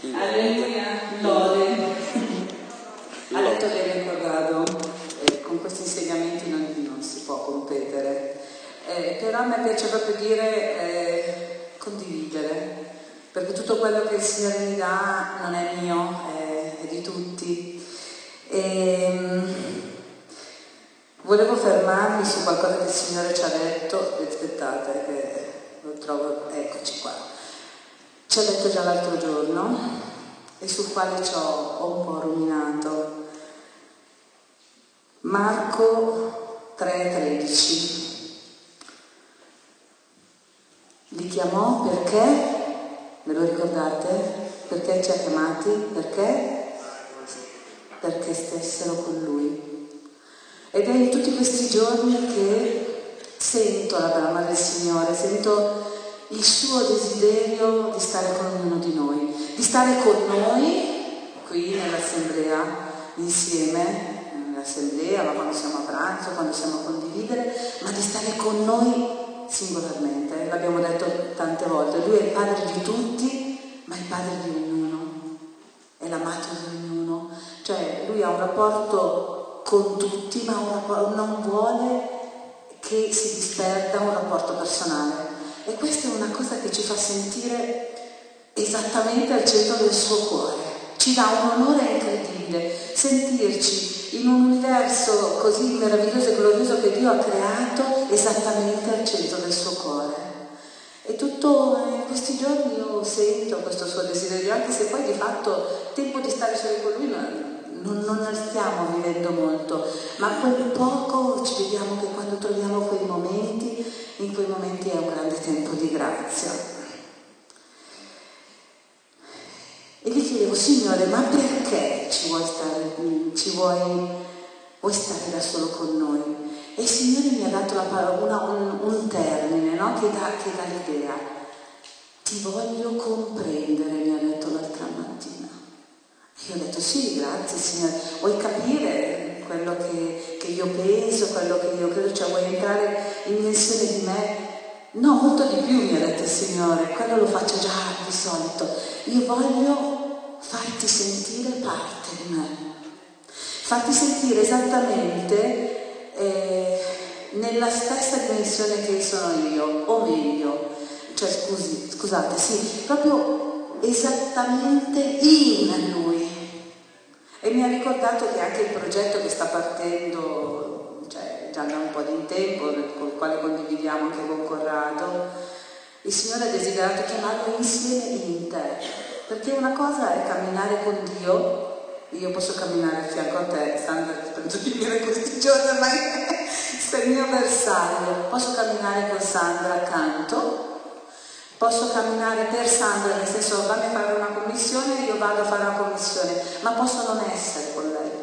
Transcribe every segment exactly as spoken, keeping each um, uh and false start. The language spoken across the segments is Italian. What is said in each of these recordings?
Alleluia, lode. Ha detto che è ricordato, eh, con questi insegnamenti non, non si può competere, eh, però a me piace proprio dire eh, condividere, perché tutto quello che il Signore mi dà non è mio, è, è di tutti. E, volevo fermarmi su qualcosa che il Signore ci ha detto. Aspettate che lo trovo, eccoci qua. Ci ha detto già l'altro giorno e sul quale ci ho, ho un po' ruminato. Marco tre tredici. Li chiamò perché? Me lo ricordate? Perché ci ha chiamati? Perché? Perché stessero con Lui. Ed è in tutti questi giorni che sento la brama del Signore, sento il suo desiderio di stare con ognuno di noi, di stare con noi qui nell'assemblea insieme, nell'assemblea, ma quando siamo a pranzo, quando siamo a condividere, ma di stare con noi singolarmente. L'abbiamo detto tante volte, Lui è il Padre di tutti, ma il Padre di ognuno, è l'amato di ognuno, cioè Lui ha un rapporto con tutti, ma un rapporto, non vuole che si disperda un rapporto personale. E questa è una cosa che ci fa sentire esattamente al centro del suo cuore. Ci dà un onore incredibile sentirci in un universo così meraviglioso e glorioso che Dio ha creato esattamente al centro del suo cuore. E tutto in questi giorni io sento questo suo desiderio, anche se poi di fatto tempo di stare solo con Lui non, non ne stiamo vivendo molto, ma quel poco ci vediamo che quando troviamo quei momenti, in quei momenti è un grande tempo di grazia. E gli chiedevo, Signore, ma perché ci vuoi stare, ci vuoi, vuoi stare da solo con noi? E il Signore mi ha dato la parola, una, un, un termine, no? che, dà, che dà l'idea. Ti voglio comprendere, mi ha detto l'altra mattina. E io ho detto, sì, grazie Signore, vuoi capire quello che, che io penso, quello che io credo, cioè vuoi entrare in dimensione di me? No, molto di più, mi ha detto il Signore, quello lo faccio già di solito. Io voglio farti sentire parte di me, farti sentire esattamente eh, nella stessa dimensione che sono io, o meglio, cioè scusi, scusate, sì, proprio esattamente in Lui. E mi ha ricordato che anche il progetto che sta partendo, cioè già da un po' di tempo, con il quale condividiamo anche con Corrado, il Signore ha desiderato chiamarlo insieme in te, perché una cosa è camminare con Dio. Io posso camminare a fianco a te, Sandra, ti penso di dire questi giorni, ormai sei il mio avversario. Posso camminare con Sandra accanto, posso camminare per Sandra, nel senso fammi fare una commissione, io vado a fare una commissione, ma posso non essere con lei.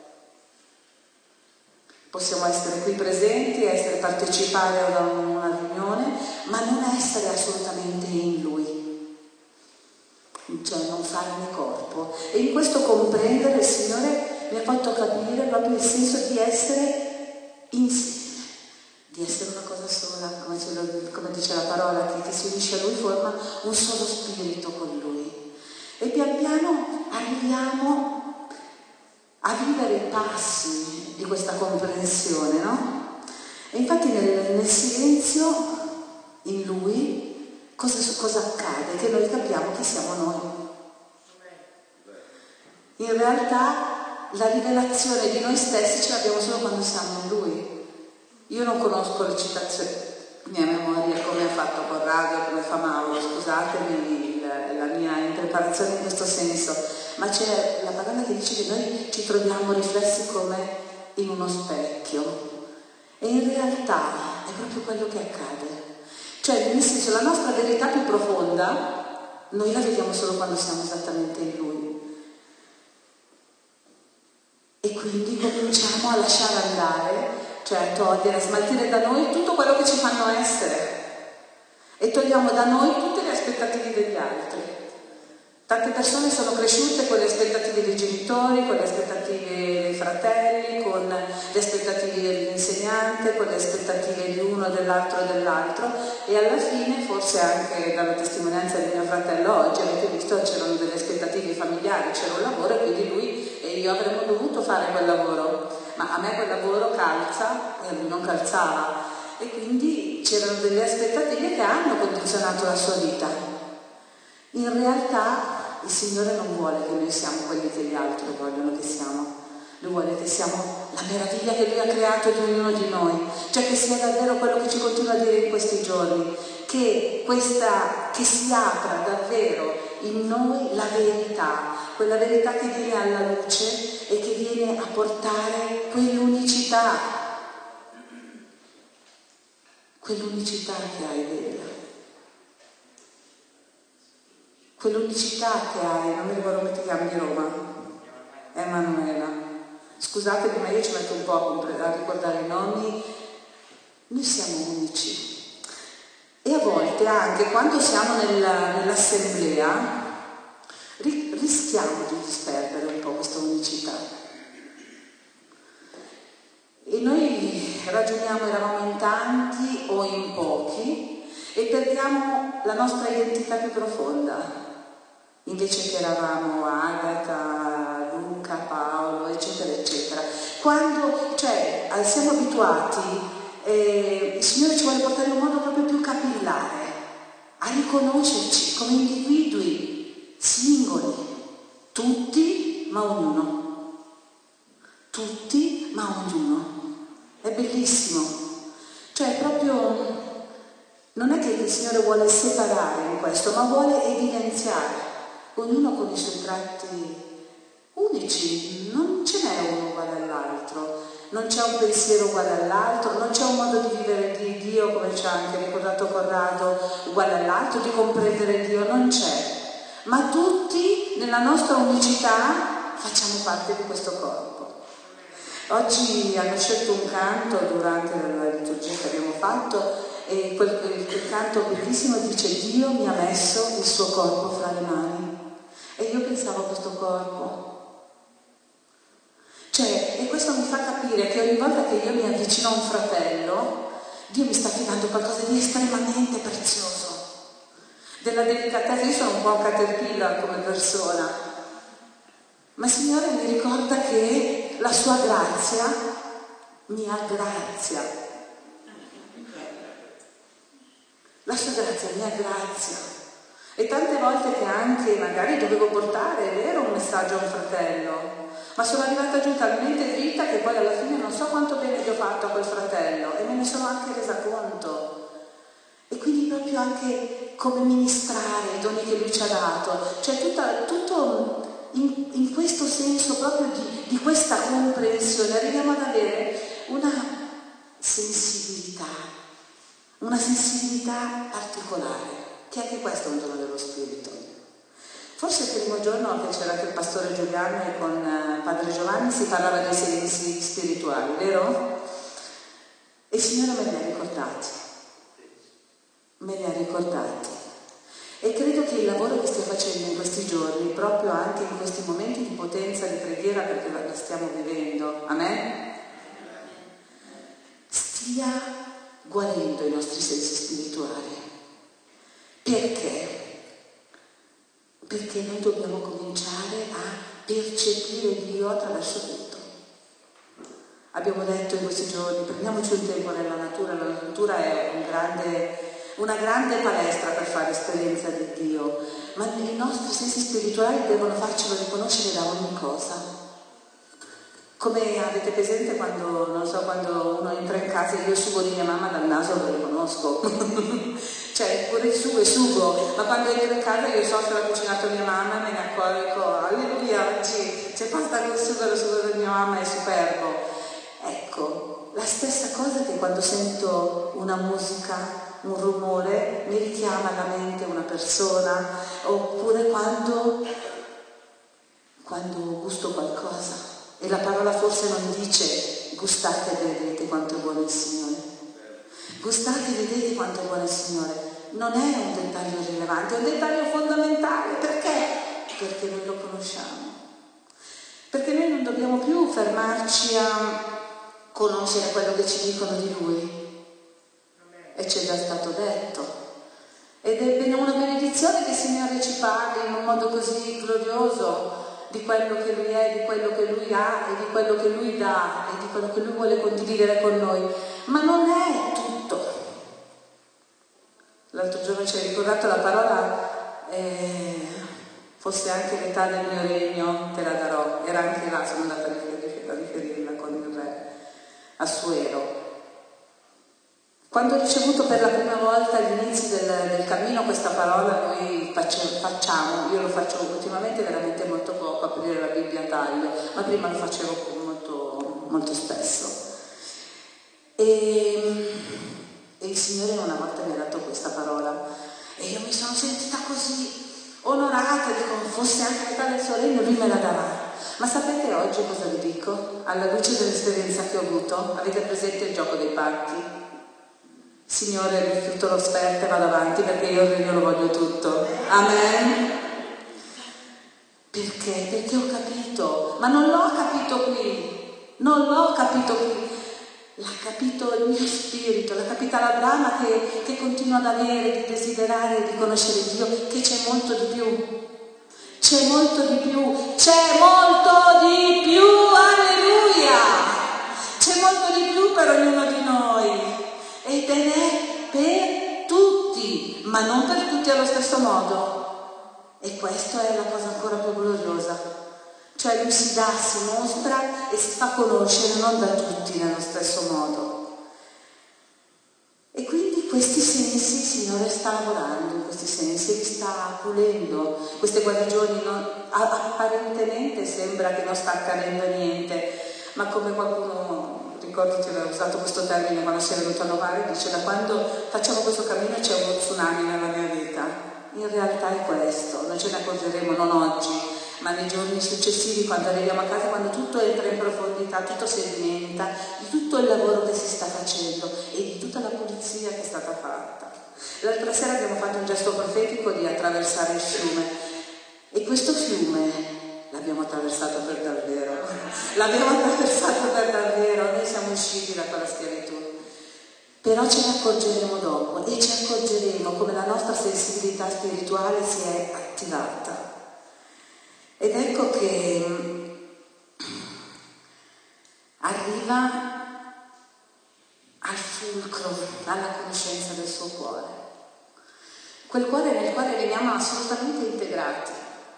Possiamo essere qui presenti, essere partecipare a una riunione, ma non essere assolutamente in Lui, cioè non farne corpo. E in questo comprendere il Signore mi ha fatto capire proprio il senso di essere insieme, di essere una cosa sola, come, ce lo, come dice la parola, che, che si unisce a Lui, forma un solo spirito con Lui. E pian piano arriviamo a vivere i passi di questa comprensione, no? E infatti nel, nel silenzio, in Lui, cosa, cosa accade? Che noi capiamo chi siamo noi. In realtà la rivelazione di noi stessi ce l'abbiamo solo quando siamo in Lui. Io non conosco le citazioni, mia memoria, come ha fatto Corrado, come fa Mauro, scusatemi il, la mia impreparazione in questo senso, ma c'è la parola che dice che noi ci troviamo riflessi come in uno specchio, e in realtà è proprio quello che accade. Cioè, nel senso, la nostra verità più profonda noi la vediamo solo quando siamo esattamente in Lui. E quindi cominciamo a lasciare andare, cioè a togliere, a smaltire da noi tutto quello che ci fanno essere, e togliamo da noi tutte le aspettative degli altri. Tante persone sono cresciute con le aspettative dei genitori, con le aspettative dei fratelli, con le aspettative dell'insegnante, con le aspettative di uno, dell'altro e dell'altro, e alla fine, forse anche dalla testimonianza di mio fratello oggi, avete visto, c'erano delle aspettative familiari, c'era un lavoro e quindi lui e io avremmo dovuto fare quel lavoro, ma a me quel lavoro calza e a lui non calzava, e quindi c'erano delle aspettative che hanno condizionato la sua vita. In realtà il Signore non vuole che noi siamo quelli che gli altri vogliono che siamo. Lui vuole che siamo la meraviglia che Lui ha creato di ognuno di noi, cioè che sia davvero quello che ci continua a dire in questi giorni, che, questa, che si apra davvero in noi la verità, quella verità che viene alla luce e che viene a portare quell'unicità, quell'unicità che hai, vero? Quell'unicità che hai, non mi ricordo come ti chiami di Roma, Emanuela. Scusatemi, ma io ci metto un po' a ricordare i nomi. Noi siamo unici e a volte anche quando siamo nella, nell'assemblea ri, rischiamo di disperdere un po' questa unicità e noi ragioniamo, eravamo in tanti o in pochi e perdiamo la nostra identità più profonda, invece che eravamo Agata, Luca, Paolo, eccetera, eccetera. Quando, cioè, siamo abituati, eh, il Signore ci vuole portare in un modo proprio più capillare, a riconoscerci come individui singoli, tutti ma ognuno. Tutti ma ognuno. È bellissimo. Cioè, proprio, non è che il Signore vuole separare in questo, ma vuole evidenziare. Ognuno con i suoi tratti unici, non ce n'è uno uguale all'altro, non c'è un pensiero uguale all'altro, non c'è un modo di vivere di Dio, come ci ha anche ricordato Corrado, uguale all'altro, di comprendere Dio, non c'è. Ma tutti, nella nostra unicità, facciamo parte di questo corpo. Oggi hanno scelto un canto durante la liturgia che abbiamo fatto, e quel, quel canto bellissimo dice: Dio mi ha messo il suo corpo fra le mani. E io pensavo a questo corpo. Cioè, e questo mi fa capire che ogni volta che io mi avvicino a un fratello, Dio mi sta affidando qualcosa di estremamente prezioso, della delicatezza. Io sono un po' caterpillar come persona, ma il Signore mi ricorda che la sua grazia mi aggrazia. La sua grazia mi aggrazia. E tante volte che anche magari dovevo portare, è vero, un messaggio a un fratello, ma sono arrivata giù talmente dritta che poi alla fine non so quanto bene gli ho fatto a quel fratello e me ne sono anche resa conto. E quindi proprio anche come ministrare i doni che Lui ci ha dato, cioè tutta, tutto in, in questo senso proprio di, di questa comprensione arriviamo ad avere una sensibilità, una sensibilità particolare. Che anche questo è un dono dello Spirito. Forse il primo giorno che c'era anche il pastore Giuliano e con padre Giovanni si parlava dei sensi spirituali, vero? E il Signore me li ha ricordati, me li ha ricordati. E credo che il lavoro che stia facendo in questi giorni, proprio anche in questi momenti di potenza, di preghiera, perché la stiamo vivendo, amen? Stia guarendo i nostri sensi spirituali. Perché? Perché noi dobbiamo cominciare a percepire Dio attraverso tutto. Abbiamo detto in questi giorni, prendiamoci un tempo nella natura, la natura è un grande, una grande palestra per fare esperienza di Dio, ma i nostri sensi spirituali devono farcelo riconoscere da ogni cosa. Come avete presente quando, non so, quando uno entra in casa e io sugo di mia mamma dal naso lo riconosco. Cioè, pure il sugo è sugo, ma quando entro in casa io so che l'ha cucinato mia mamma, me ne accorgo, alleluia, oggi c'è pasta col sugo, lo sugo di mia mamma è superbo. Ecco, la stessa cosa che quando sento una musica, un rumore, mi richiama alla mente una persona, oppure quando, quando gusto qualcosa. E la parola forse non dice gustate e vedete quanto è buono il Signore. Gustate e vedete quanto è buono il Signore. Non è un dettaglio rilevante, è un dettaglio fondamentale. Perché? Perché noi lo conosciamo. Perché noi non dobbiamo più fermarci a conoscere quello che ci dicono di Lui. E ci è già stato detto. Ed è una benedizione benedizione che il Signore ci parli in un modo così glorioso di quello che Lui è, di quello che Lui ha e di quello che Lui dà e di quello che Lui vuole condividere con noi. Ma non è tutto. L'altro giorno ci hai ricordato la parola, eh, fosse anche l'età del mio regno, te la darò. Era anche là, sono andata a riferirla con il re Assuero. Quando ho ricevuto per la prima volta all'inizio del, del cammino questa parola, noi facciamo, io lo faccio ultimamente veramente molto poco, aprire la Bibbia a taglio, ma prima lo facevo molto, molto spesso. E, e il Signore una volta mi ha dato questa parola e io mi sono sentita così onorata, dico, fosse anche l'età del suo regno, Lui me la darà. Ma sapete oggi cosa vi dico? Alla luce dell'esperienza che ho avuto, avete presente il gioco dei pacchi? Signore, rifiuto l'offerta e vado avanti perché io il regno lo voglio tutto. Amen. Perché? Perché ho capito, ma non l'ho capito qui, non l'ho capito qui, l'ha capito il mio spirito, l'ha capita la brama che, che continua ad avere, di desiderare, di conoscere Dio, che c'è molto di più. C'è molto di più, c'è molto di più, alleluia! C'è molto di più per ognuno di noi ed è per tutti, ma non per tutti allo stesso modo. E questa è la cosa ancora più gloriosa. Cioè Lui si dà, si mostra e si fa conoscere non da tutti nello stesso modo. E quindi questi sensi il Signore sta lavorando, in questi sensi li sta pulendo. Queste guarigioni non, apparentemente sembra che non sta accadendo niente, ma come qualcuno, ricordo che aveva usato questo termine quando si è venuto a Novare, dice: da quando facciamo questo cammino c'è uno tsunami nella mia vita. In realtà è questo, noi ce ne accorgeremo non oggi, ma nei giorni successivi, quando arriviamo a casa, quando tutto entra in profondità, tutto sedimenta di tutto il lavoro che si sta facendo e di tutta la pulizia che è stata fatta. L'altra sera abbiamo fatto un gesto profetico di attraversare il fiume e questo fiume l'abbiamo attraversato per davvero, l'abbiamo attraversato per davvero, noi siamo usciti da quella schiavitù. Però ce ne accorgeremo dopo e ci accorgeremo come la nostra sensibilità spirituale si è attivata. Ed ecco che arriva al fulcro, alla conoscenza del suo cuore. Quel cuore nel quale veniamo assolutamente integrati.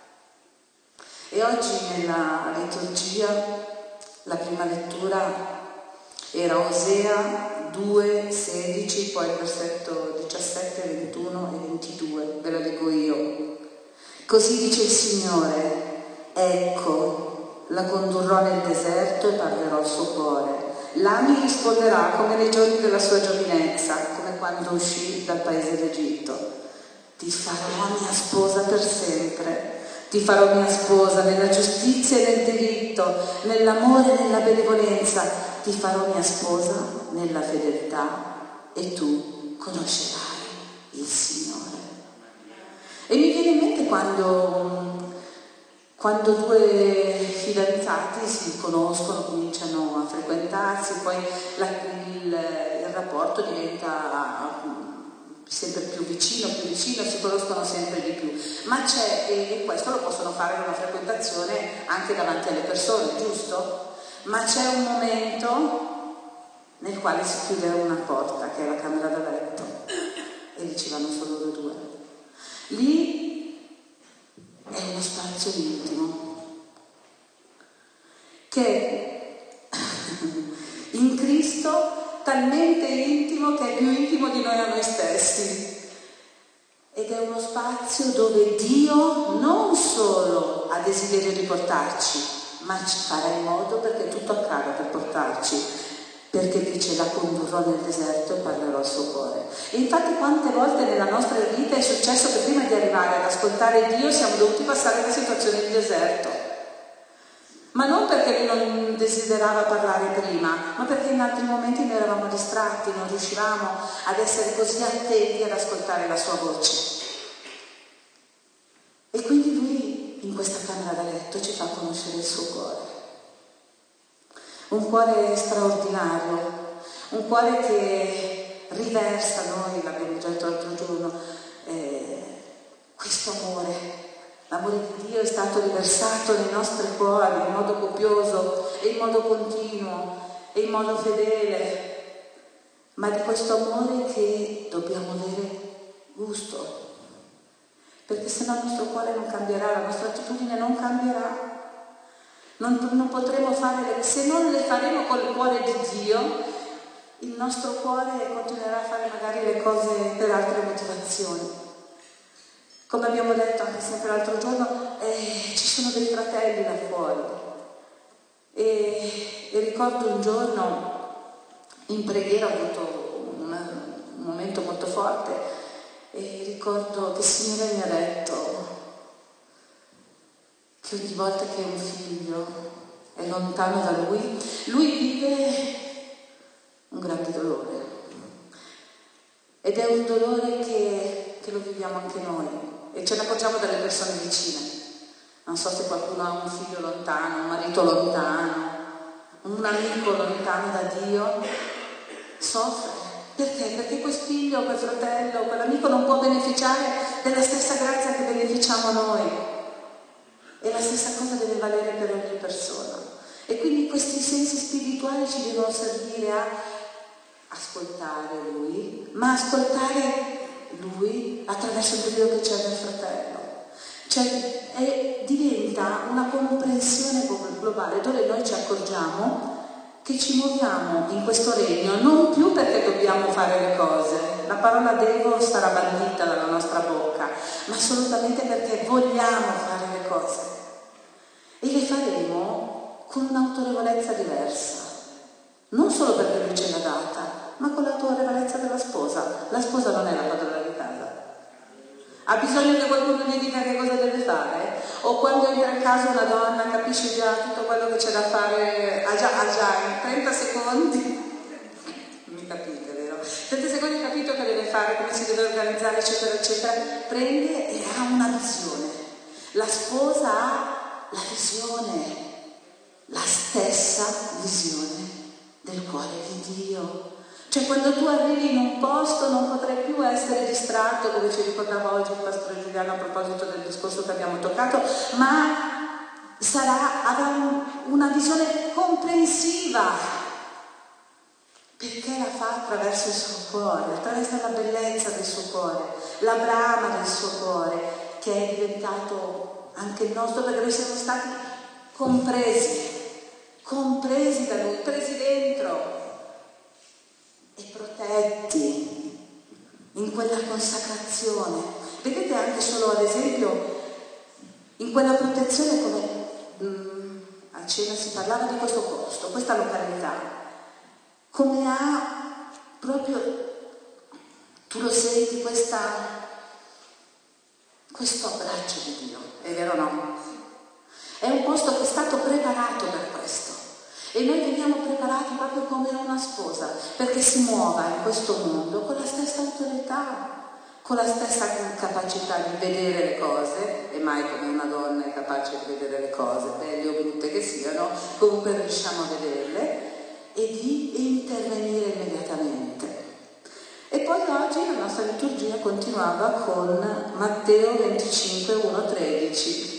E oggi nella liturgia la prima lettura era Osea due, sedici, poi il versetto diciassette, ventuno e ventidue, ve lo leggo io. Così dice il Signore: ecco, la condurrò nel deserto e parlerò al suo cuore. Là mi risponderà come nei giorni della sua giovinezza, come quando uscì dal paese d'Egitto. Ti farò mia sposa per sempre. Ti farò mia sposa nella giustizia e nel diritto, nell'amore e nella benevolenza. Ti farò mia sposa nella fedeltà e tu conoscerai il Signore. E mi viene in mente quando, quando due fidanzati si conoscono, cominciano a frequentarsi, poi la, il, il rapporto diventa sempre più vicino, più vicino, si conoscono sempre di più. Ma c'è, e questo lo possono fare in una frequentazione anche davanti alle persone, giusto? Ma c'è un momento nel quale si chiude una porta, che è la camera da letto, e lì ci vanno solo loro due. Lì è uno spazio intimo, che in Cristo talmente intimo che è più intimo di noi a noi stessi. Ed è uno spazio dove Dio non solo ha desiderio di portarci, ma ci farà in modo perché tutto accada per portarci, perché dice: la condurrò nel deserto e parlerò al suo cuore. E infatti quante volte nella nostra vita è successo che prima di arrivare ad ascoltare Dio siamo dovuti passare le situazioni di deserto. Ma non perché lui non desiderava parlare prima, ma perché in altri momenti noi eravamo distratti, non riuscivamo ad essere così attenti ad ascoltare la sua voce. E quindi lui in questa camera da letto ci fa conoscere il suo cuore. Un cuore straordinario, un cuore che riversa, noi l'abbiamo già detto l'altro giorno, eh, L'amore di Dio è stato riversato nei nostri cuori in modo copioso e in modo continuo e in modo fedele, ma di questo amore che dobbiamo avere gusto, perché se no il nostro cuore non cambierà, la nostra attitudine non cambierà. Non, non potremo fare, se non le faremo col cuore di Dio, il nostro cuore continuerà a fare magari le cose per altre motivazioni. Come abbiamo detto anche sempre l'altro giorno, eh, ci sono dei fratelli là fuori. E, e ricordo un giorno in preghiera ho avuto un, un momento molto forte e ricordo che il Signore mi ha detto che ogni volta che un figlio è lontano da Lui, Lui vive un grande dolore. Ed è un dolore che, che lo viviamo anche noi e ce ne accorgiamo dalle persone vicine. Non so se qualcuno ha un figlio lontano, un marito lontano, un amico lontano da Dio, soffre. Perché? Perché quel figlio, quel fratello, quell'amico non può beneficiare della stessa grazia che beneficiamo noi. E la stessa cosa deve valere per ogni persona. E quindi questi sensi spirituali ci devono servire a ascoltare Lui, ma ascoltare Lui attraverso il Dio che c'è nel fratello. Cioè è, diventa una comprensione globale dove noi ci accorgiamo che ci muoviamo in questo regno non più perché dobbiamo fare le cose, la parola devo sarà bandita dalla nostra bocca, ma assolutamente perché vogliamo fare le cose e le faremo con un'autorevolezza diversa, non solo perché Lui ce l'ha data, ma con l'autorevolezza della sposa. La sposa non è la padrona di casa, ha bisogno che qualcuno gli dica che cosa deve fare, o quando entra in casa una donna capisce già tutto quello che c'è da fare, ha già, ha già in trenta secondi, mi capite, vero? trenta secondi ha capito che deve fare, come si deve organizzare, eccetera, eccetera, prende e ha una visione. La sposa ha la visione, la stessa visione del cuore di Dio. Cioè quando tu arrivi in un posto non potrai più essere distratto, come ci ricordava oggi il pastore Giuliano a proposito del discorso che abbiamo toccato, ma sarà, avrà un, una visione comprensiva, perché la fa attraverso il suo cuore, attraverso la bellezza del suo cuore, la brama del suo cuore, che è diventato anche il nostro, perché noi siamo stati compresi, compresi da Lui, presi dentro e protetti in quella consacrazione. Vedete anche solo ad esempio in quella protezione, come mh, a cena si parlava di questo posto, questa località, come ha proprio, tu lo senti, questa, questo abbraccio di Dio, è vero o no? È un posto che è stato preparato per questo. E noi veniamo preparati proprio come una sposa, perché si muova in questo mondo con la stessa autorità, con la stessa capacità di vedere le cose, e mai come una donna è capace di vedere le cose, belle o brutte che siano, comunque riusciamo a vederle, e di intervenire immediatamente. E poi oggi la nostra liturgia continuava con Matteo venticinque, uno tredici.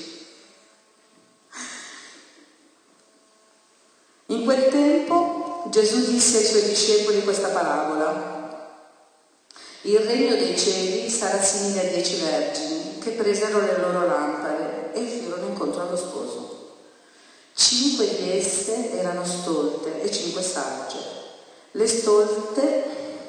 In quel tempo Gesù disse ai suoi discepoli questa parabola: il regno dei cieli sarà simile a dieci vergini che presero le loro lampade e uscirono incontro allo sposo. Cinque di esse erano stolte e cinque sagge. Le stolte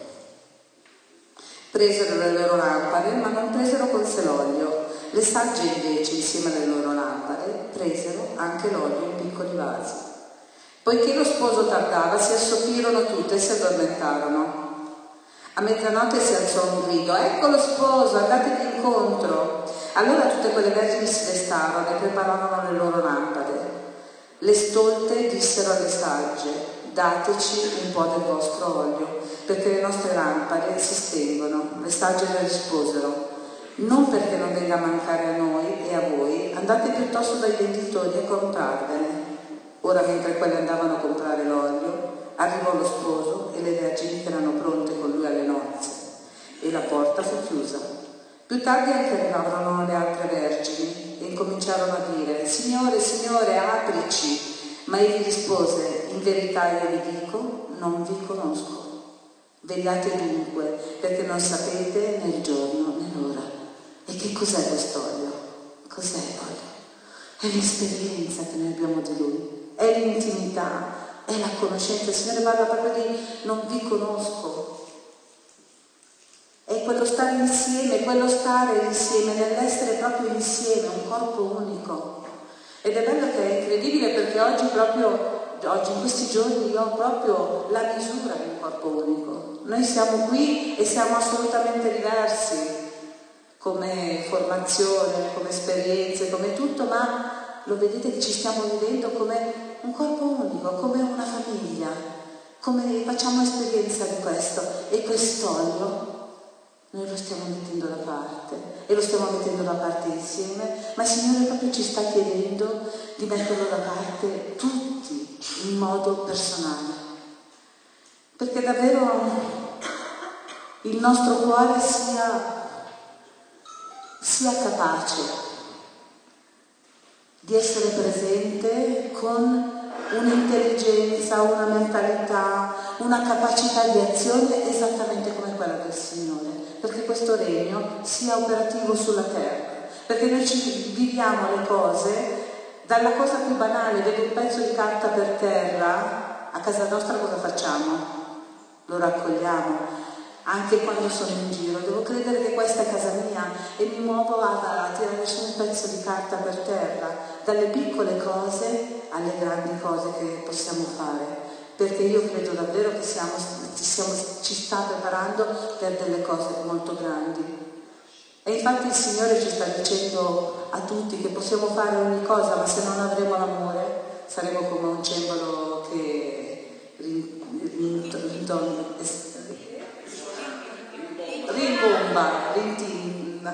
presero le loro lampade ma non presero con sé l'olio. Le sagge invece, insieme alle loro lampade, presero anche l'olio in piccoli vasi. Poiché lo sposo tardava, si assoppirono tutte e si addormentarono. A mezzanotte si alzò un grido: ecco lo sposo, andategli incontro. Allora tutte quelle vergini si destarono e prepararono le loro lampade. Le stolte dissero alle sagge: dateci un po' del vostro olio, perché le nostre lampade si spengono. Le sagge le risposero: non perché non venga a mancare a noi e a voi, andate piuttosto dai venditori e comprarvene. Ora, mentre quelli andavano a comprare l'olio, arrivò lo sposo e le vergini che erano pronte con lui alle nozze, e la porta fu chiusa. Più tardi anche arrivarono le altre vergini e cominciarono a dire: Signore, Signore, aprici. Ma egli rispose: in verità io vi dico, non vi conosco. Vegliate dunque, perché non sapete né il giorno né l'ora. E che cos'è quest'olio? Cos'è l'olio? È l'esperienza che noi abbiamo di Lui, è l'intimità, è la conoscenza. Il Signore parla proprio di non vi conosco. È quello stare insieme, quello stare insieme, nell'essere proprio insieme, un corpo unico. Ed è bello che è incredibile, perché oggi proprio Oggi, in questi giorni, io ho proprio la misura di un corpo unico. Noi siamo qui e siamo assolutamente diversi, come formazione, come esperienze, come tutto, ma lo vedete che ci stiamo vivendo come un corpo unico, come una famiglia, come facciamo esperienza di questo. E quest'olio noi lo stiamo mettendo da parte, e lo stiamo mettendo da parte insieme, ma il Signore proprio ci sta chiedendo di metterlo da parte tutti, in modo personale, perché davvero il nostro cuore sia, sia capace di essere presente con un'intelligenza, una mentalità, una capacità di azione esattamente come quella del Signore, perché questo regno sia operativo sulla terra, perché noi ci viviamo le cose. Dalla cosa più banale, vedo un pezzo di carta per terra, a casa nostra cosa facciamo? Lo raccogliamo. Anche quando sono in giro, devo credere che questa è casa mia e mi muovo a, a tirare su un pezzo di carta per terra, dalle piccole cose alle grandi cose che possiamo fare, perché io credo davvero che siamo, ci, siamo, ci sta preparando per delle cose molto grandi. E infatti il Signore ci sta dicendo a tutti che possiamo fare ogni cosa, ma se non avremo l'amore saremo come un cembalo che rimbomba, rintinna,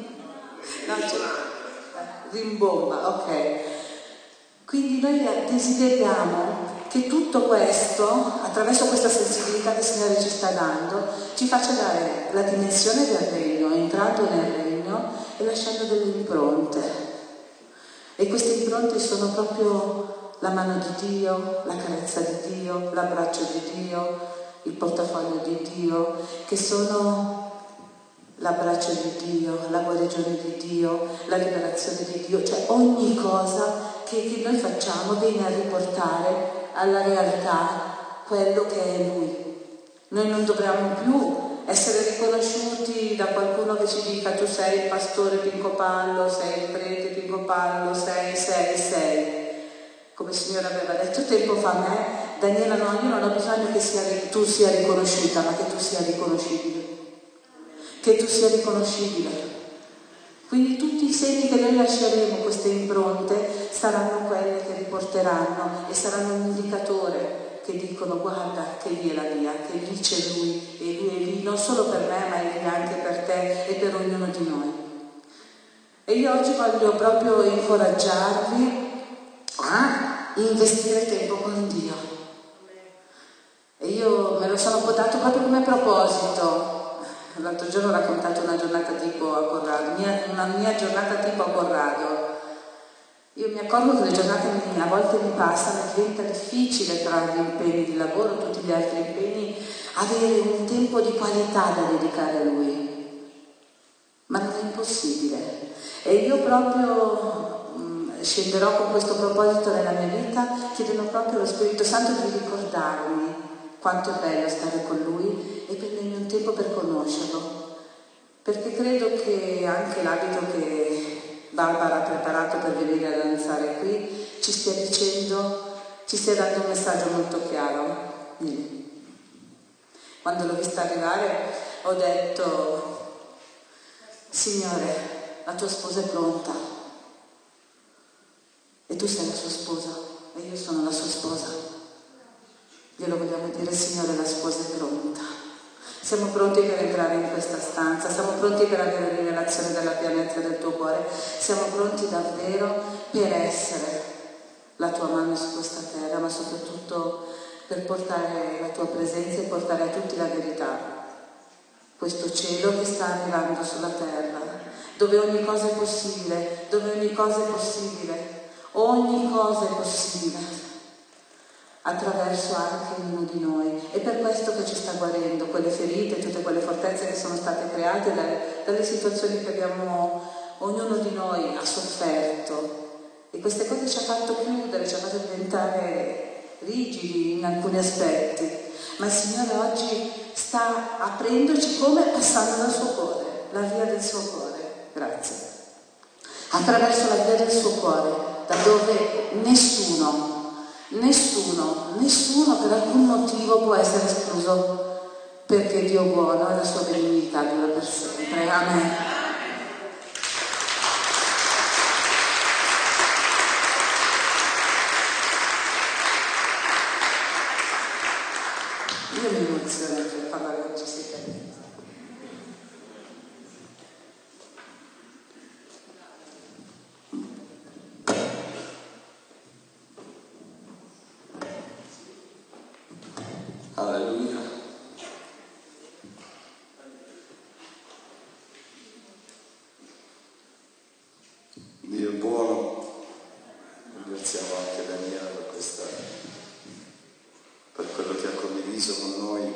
rimbomba, ok. Quindi noi desideriamo che tutto questo, attraverso questa sensibilità che il Signore ci sta dando, ci faccia dare la dimensione del regno, entrando nel regno e lasciando delle impronte. E queste impronte sono proprio la mano di Dio, la carezza di Dio, l'abbraccio di Dio, il portafoglio di Dio, che sono l'abbraccio di Dio, la guarigione di Dio, la liberazione di Dio, cioè ogni cosa che, che noi facciamo viene a riportare alla realtà quello che è Lui. Noi non dovremmo più essere riconosciuti da qualcuno che ci dica: tu sei il pastore Pincopallo, sei il prete Pincopallo, sei, sei, sei. Come il Signore aveva detto tempo fa a me: Daniela, no, io non ho bisogno che sia, tu sia riconosciuta, ma che tu sia riconoscibile. Che tu sia riconoscibile. Quindi tutti i segni che noi lasceremo, queste impronte, saranno quelle che riporteranno e saranno un indicatore che dicono: guarda che lì è la via, che lì c'è Lui, e Lui è lì non solo per me, ma è lì anche per te e per ognuno di noi. E io oggi voglio proprio incoraggiarvi a investire tempo con Dio. E io me lo sono dato proprio come proposito. L'altro giorno ho raccontato una giornata tipo a Corrado, mia, una mia giornata tipo a Corrado. Io mi accorgo che le giornate mi, a volte mi passano e diventa difficile, tra gli impegni di lavoro e tutti gli altri impegni, avere un tempo di qualità da dedicare a Lui. Ma non è impossibile. E io proprio mh, scenderò con questo proposito nella mia vita, chiedendo proprio allo Spirito Santo di ricordarmi quanto è bello stare con Lui e prendermi un tempo per conoscerlo, perché credo che anche l'abito che Barbara ha preparato per venire a danzare qui ci stia dicendo, ci stia dando un messaggio molto chiaro. Quando l'ho vista arrivare ho detto: Signore, la tua sposa è pronta e tu sei la sua sposa e io sono la sua sposa. Glielo vogliamo dire: Signore, la sposa è pronta. Siamo pronti per entrare in questa stanza, siamo pronti per avere rivelazione della pienezza del tuo cuore, siamo pronti davvero per essere la tua mano su questa terra, ma soprattutto per portare la tua presenza e portare a tutti la verità. Questo cielo che sta arrivando sulla terra dove ogni cosa è possibile, dove ogni cosa è possibile, ogni cosa è possibile, attraverso anche ognuno di noi. È per questo che ci sta guarendo quelle ferite, tutte quelle fortezze che sono state create dalle, dalle situazioni che abbiamo, ognuno di noi ha sofferto. E queste cose ci ha fatto chiudere, ci ha fatto diventare rigidi in alcuni aspetti. Ma il Signore oggi sta aprendoci come passando dal suo cuore, la via del suo cuore. Grazie. Attraverso la via del suo cuore, da dove nessuno, nessuno, nessuno per alcun motivo può essere escluso, perché Dio è buono e la sua benignità dura per sempre. Amen. Io mi emoziono per parlare con Giuseppe. Alleluia. Dio è buono. Ringraziamo anche Daniela per questa, per quello che ha condiviso con noi.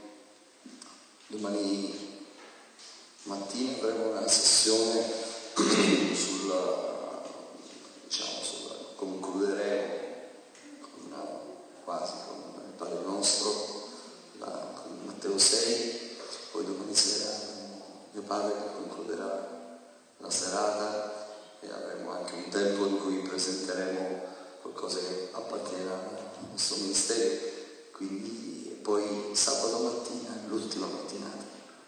Domani mattina avremo una sessione sulla, diciamo, sulla, concluderemo con, quasi con il Padre Nostro, la, con Matteo sei, poi domani sera mio padre che concluderà la serata e avremo anche un tempo in cui presenteremo qualcosa che appartiene al nostro ministero, quindi e poi sabato mattina l'ultima mattinata,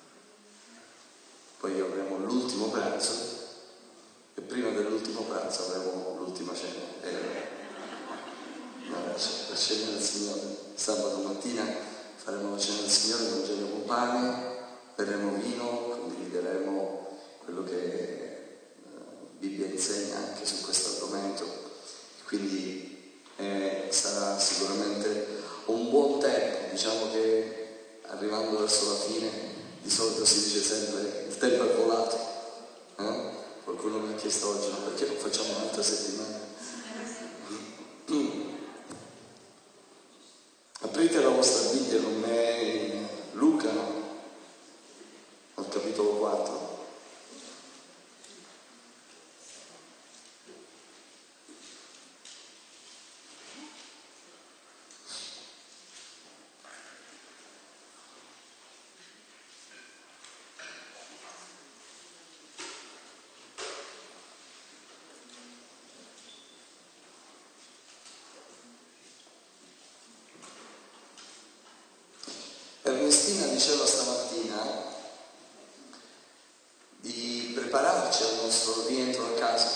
poi avremo l'ultimo pranzo e prima dell'ultimo pranzo avremo l'ultima cena, e la cena del Signore. Sabato mattina faremo la cena del Signore, mangeremo pane, berremo vino, condivideremo quello che la Bibbia insegna anche su questo argomento, quindi eh, sarà sicuramente un buon tempo. Diciamo che arrivando verso la fine, di solito si dice sempre il tempo è volato, eh? Qualcuno mi ha chiesto oggi, ma perché non facciamo un'altra settimana? Aprite la vostra Bibbia con me in Luca, al capitolo quattro. Ernestina diceva stamattina di prepararci al nostro rientro a casa,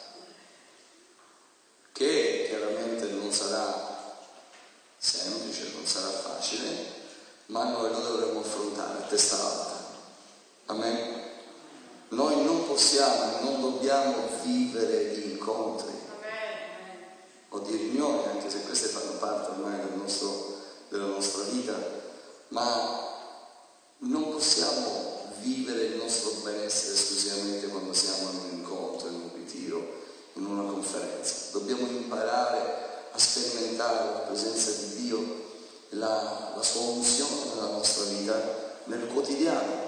che chiaramente non sarà semplice, non sarà facile, ma noi lo dovremo affrontare a testa alta. Amen? Noi non possiamo e non dobbiamo vivere di incontri o di riunioni, anche se queste fanno parte ormai del nostro, della nostra vita, ma non possiamo vivere il nostro benessere esclusivamente quando siamo in un incontro, in un ritiro, in una conferenza. Dobbiamo imparare a sperimentare la presenza di Dio, la, la sua unzione nella nostra vita, nel quotidiano.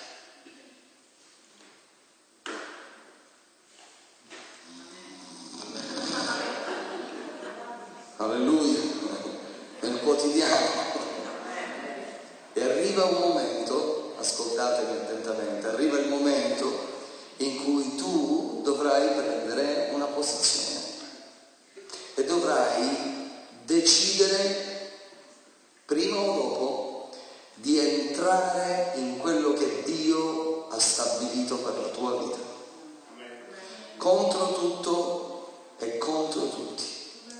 Alleluia, nel quotidiano. E arriva un momento, ascoltatemi attentamente, arriva il momento in cui tu dovrai prendere una posizione e dovrai decidere, prima o dopo, di entrare in quello che Dio ha stabilito per la tua vita, contro tutto e contro tutti.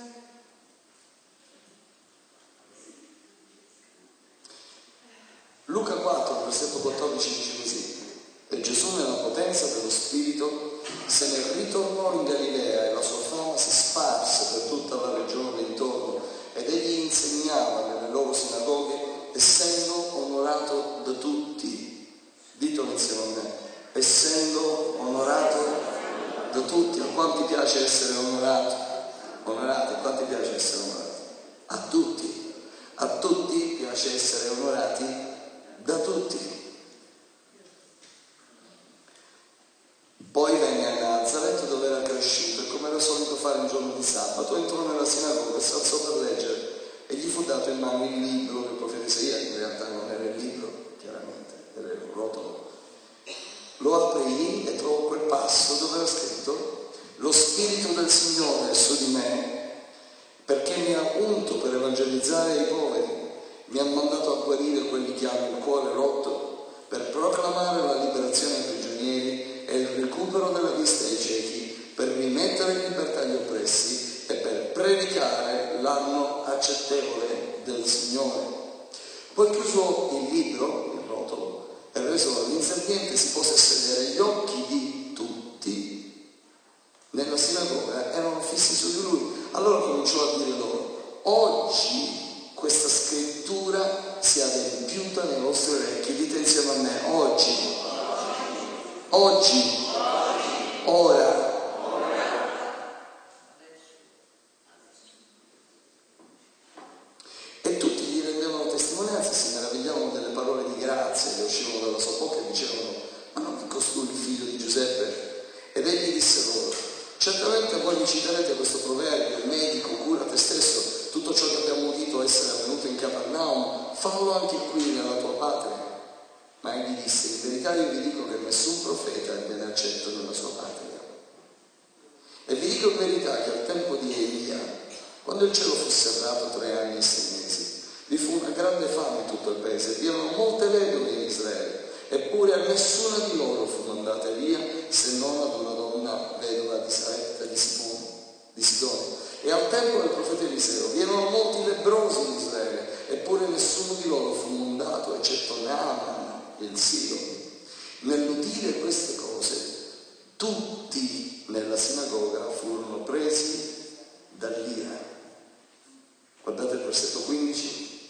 Luca quattro, versetto quattordici dice così: e Gesù nella potenza dello Spirito se ne ritornò in Galilea e la sua fama si sparse per tutta la regione intorno ed egli insegnava nelle loro sinagoghe, essendo onorato da tutti. Ditelo insieme a me: essendo onorato tutti. A quanti piace essere onorati? Onorati, a quanti piace essere onorati? A tutti. A tutti piace essere onorati da tutti. Poi venne a Nazaret, dove era cresciuto, e come era solito fare il giorno di sabato, entrò nella sinagoga e si alzò per leggere, e gli fu dato in mano il libro del profeta Isaia. In realtà non era il libro, chiaramente, era il rotolo. Lo aprì e trovò quel passo dove era scritto: lo Spirito del Signore è su di me, perché mi ha unto per evangelizzare i poveri, mi ha mandato a guarire quelli che hanno il cuore rotto, per proclamare la liberazione ai prigionieri e il recupero della vista ai ciechi, per rimettere in libertà gli oppressi e per predicare l'anno accettevole del Signore. Poi chiuso il libro, il rotolo, e reso all'inserviente, si pose a sedere. Gli occhi di tutti nella sinagoga erano fissi su di lui. Allora cominciò a dire loro: oggi questa scrittura si è adempiuta nei vostri orecchi. Dite insieme a me: oggi. Oggi, ora, e tutti gli rendevano testimonianza, si meravigliavano delle parole di grazia che uscivano dalla sua bocca e dicevano: ma non è costui il figlio di Giuseppe? Ed egli disse loro: certamente voi mi citerete questo proverbio: il medico cura te stesso, tutto ciò che abbiamo udito essere avvenuto in Capernaum, fallo anche qui nella tua patria. Ma egli disse: in verità io vi dico che nessun profeta è ben accetto nella sua patria. E vi dico in verità che al tempo di Elia, quando il cielo fu serrato tre anni e sei mesi, vi fu una grande fame in tutto il paese, vi erano molte vedove in Israele, eppure a nessuna di loro fu mandata Elia, se non ad una donna vedova di Saretta di Sidone. E al tempo del profeta Eliseo vi erano molti lebbrosi in Israele, eppure nessuno di loro fu mandato eccetto Naaman il Siro. Nell'udire queste cose, tutti nella sinagoga furono presi dall'ira. Guardate il versetto quindici.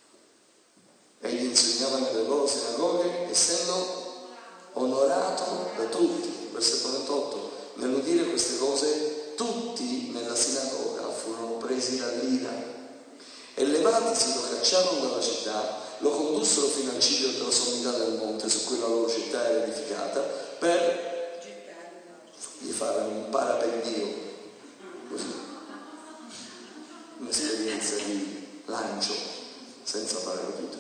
Egli insegnava nelle loro sinagoghe, essendo onorato da tutti. Versetto ventotto. Nell'udire queste cose, tutti nella sinagoga furono presi dall'ira. E levatisi lo cacciarono dalla città, lo condussero fino al ciglio della sommità del monte su cui la loro città era edificata, per gli fare un parapendio, così, un'esperienza di lancio senza paracadute,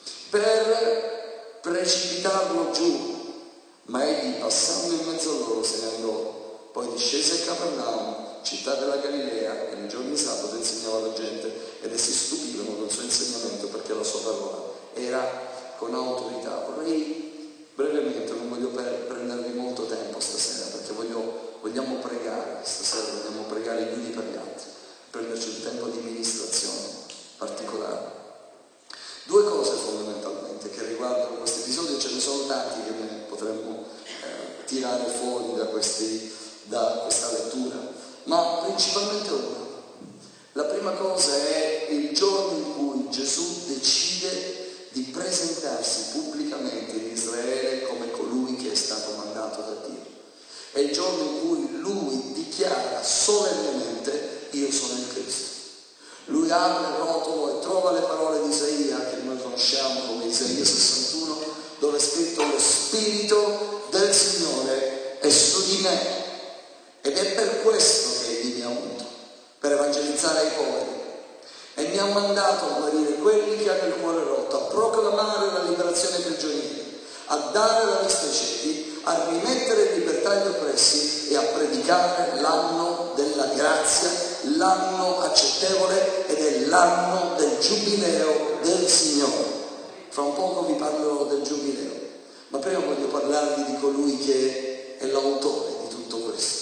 per precipitarlo giù. Ma egli, passando in mezzo a loro, se ne andò. Poi discese a Capernaum, città della Galilea, e nei giorni di sabato insegnava la gente, ed essi stupivano del suo insegnamento, perché la sua parola era con autorità. Vorrei brevemente, non voglio per, prendervi molto tempo stasera, perché voglio, vogliamo pregare stasera, vogliamo pregare gli uni per gli altri, prenderci un tempo di ministrazione particolare. Due cose fondamentalmente che riguardano questo episodio, ce ne sono tanti che ne potremmo eh, tirare fuori da, questi, da questa lettura, ma principalmente una. La prima cosa è il giorno in cui Gesù decide di presentarsi pubblicamente in Israele come colui che è stato mandato da Dio. È il giorno in cui lui dichiara solennemente: io sono il Cristo. Lui apre il rotolo e trova le parole di Isaia, che noi conosciamo come Isaia sessantuno, dove è scritto: lo Spirito del Signore è su di me, ed è per questo che egli mi ha unto, per evangelizzare i poveri, e mi ha mandato a guarire quelli che hanno il cuore rotto, a proclamare la liberazione ai prigionieri, a dare la vista ai ciechi, a rimettere in libertà gli oppressi e a predicare l'anno della grazia, l'anno accettevole, ed è l'anno del giubileo del Signore. Fra un poco vi parlerò del giubileo, ma prima voglio parlarvi di colui che è l'autore di tutto questo.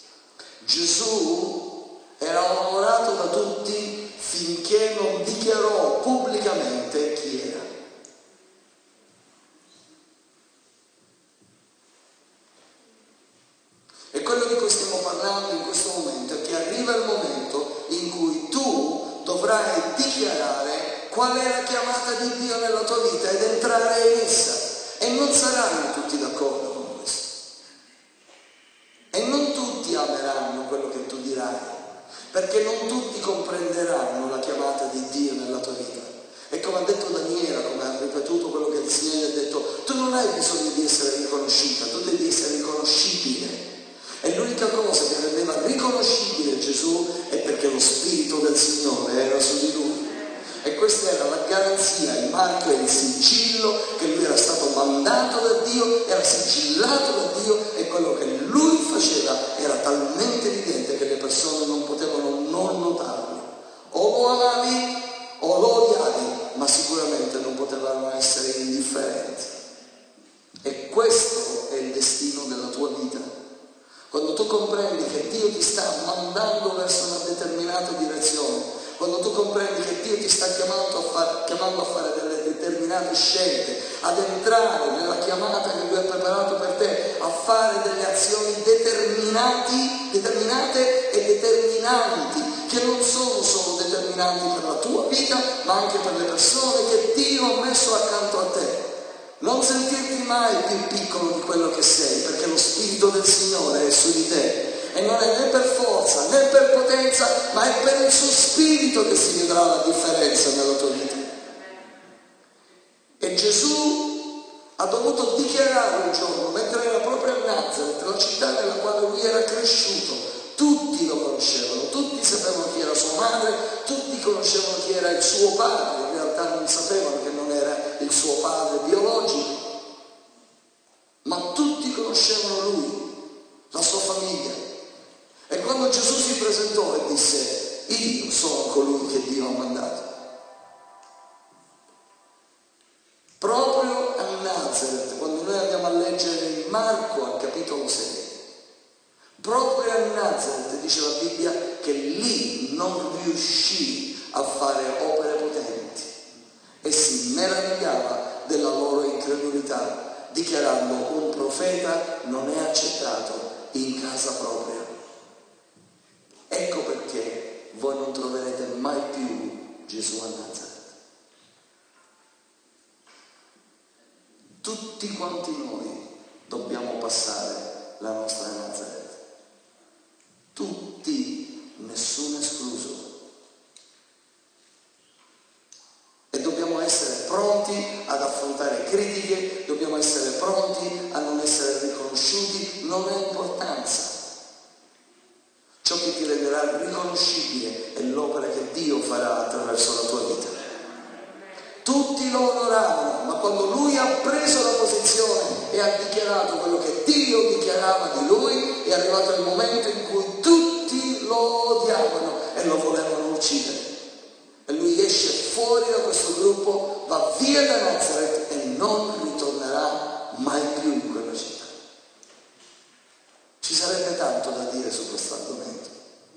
Gesù era onorato da tutti finché non dichiarò pubblicamente chi era. E quello di cui stiamo parlando in questo momento è che arriva il momento in cui tu dovrai dichiarare qual è la chiamata di Dio nella tua vita ed entrare in essa. E non saranno tutti d'accordo con questo. E non tutti ameranno quello che tu dirai, perché non tutti comprenderanno la chiamata di Dio nella tua vita. E come ha detto Daniela, come ha ripetuto quello che il Signore ha detto, tu non hai bisogno di essere riconosciuta, tu devi essere riconoscibile. E l'unica cosa che rendeva riconoscibile Gesù è perché lo Spirito del Signore era su di lui. E questa era la garanzia, il marchio e il sigillo che lui era stato mandato da Dio, era sigillato da Dio, e quello che lui faceva era talmente evidente che le persone non potevano non notarlo. O lo amavi o lo odiavi, ma sicuramente non potevano essere indifferenti. E questo è il destino della tua vita. Quando tu comprendi che Dio ti sta mandando verso una determinata direzione, quando tu comprendi che Dio ti sta chiamando a, far, chiamando a fare delle determinate scelte, ad entrare nella chiamata che Lui ha preparato per te, a fare delle azioni determinati, determinate e determinanti, che non sono solo determinanti per la tua vita, ma anche per le persone che Dio ha messo accanto a te. Non sentirti mai più piccolo di quello che sei, perché lo Spirito del Signore è su di te. E non è né per forza né per potenza, ma è per il suo Spirito che si vedrà la differenza nella tua vita. E Gesù ha dovuto dichiarare un giorno, mentre era proprio a Nazareth, la città nella quale lui era cresciuto, tutti lo conoscevano, tutti sapevano chi era sua madre, tutti conoscevano chi era il suo padre, in realtà non sapevano che non era il suo padre biologico, ma tutti conoscevano lui, la sua famiglia. E quando Gesù si presentò e disse: io sono colui che Dio ha mandato, proprio a Nazareth, quando noi andiamo a leggere in Marco al capitolo sei, proprio a Nazareth dice la Bibbia che lì non riuscì a fare opere potenti e si meravigliava della loro incredulità, dichiarando: un profeta non è accettato in casa propria. Ecco perché voi non troverete mai più Gesù a Nazareth. Tutti quanti noi dobbiamo passare la nostra Nazareth. Tutti, nessuno escluso. E dobbiamo essere pronti ad affrontare critiche, dobbiamo essere pronti a non essere riconosciuti, non ha importanza. Ciò che ti renderà riconoscibile è l'opera che Dio farà attraverso la tua vita. Tutti lo onoravano, ma quando lui ha preso la posizione e ha dichiarato quello che Dio dichiarava di lui, è arrivato il momento in cui tutti lo odiavano e lo volevano uccidere. E lui esce fuori da questo gruppo, va via da Nazareth e non ritornerà mai più in quella città. Ci sarebbe tanto da dire su questo argomento.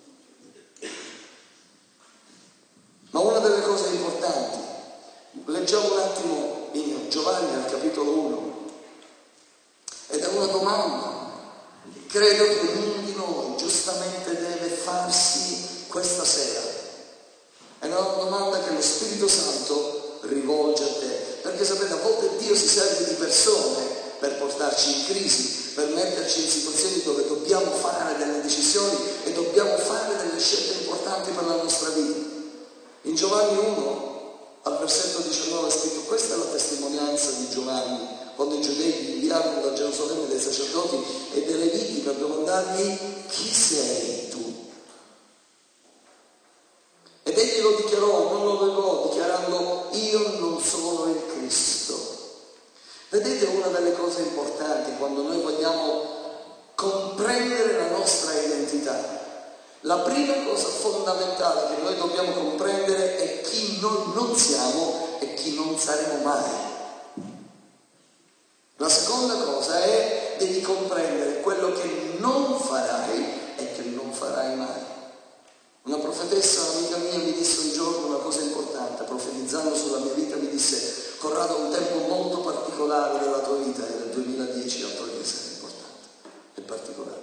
Ma una delle cose importanti, leggiamo un attimo in Giovanni al capitolo uno, ed è una domanda, credo che ognuno di noi giustamente deve farsi questa sera. È una domanda che lo Spirito Santo rivolge a te, perché sapete, a volte Dio si serve di persone per portarci in crisi, per metterci in situazioni dove dobbiamo fare delle decisioni e dobbiamo fare delle scelte importanti per la nostra vita. In Giovanni uno, al versetto diciannove, è scritto: questa è la testimonianza di Giovanni, quando i giudei gli inviarono da Gerusalemme dei sacerdoti e dei leviti per domandargli: chi sei tu? Ed egli lo dichiarò, non lo negò, dichiarando: io non sono il Cristo. Vedete, una delle cose importanti quando noi vogliamo comprendere la nostra identità, la prima cosa fondamentale che noi dobbiamo comprendere è chi noi non siamo e chi non saremo mai. La seconda cosa è: devi comprendere quello che non farai e che non farai mai. Una profetessa, un'amica mia, mi disse un giorno una cosa importante, profetizzando sulla mia vita, mi disse: Corrado, un tempo molto particolare della tua vita, era il duemiladieci, altro che essere importante, è particolare.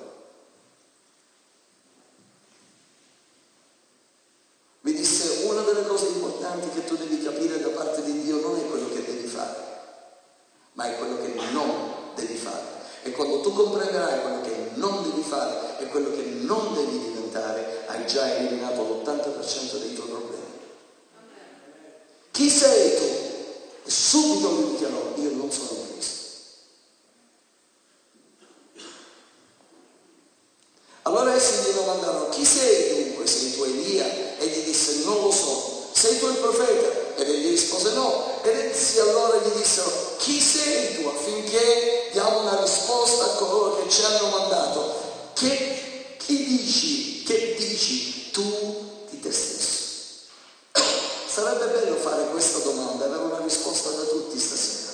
Mi disse: una delle cose importanti che tu devi capire da parte di Dio non è quello che devi fare, ma è quello che non devi fare. E quando tu comprenderai quello che non devi fare e quello che non devi diventare, hai già eliminato l'ottanta per cento dei tuoi problemi. Chi sei tu? E subito lui dichiarò: io non sono Cristo. Allora essi gli domandarono: chi sei dunque? Sei tu Elia? E gli disse: non lo so. Sei tu il profeta? Ed egli rispose: no. Ed essi allora gli dissero: chi sei tu, affinché diamo una risposta a coloro che ci hanno mandato? Che chi dici? Che dici tu di te stesso? Sarebbe bello fare questa domanda e avere una risposta da tutti stasera.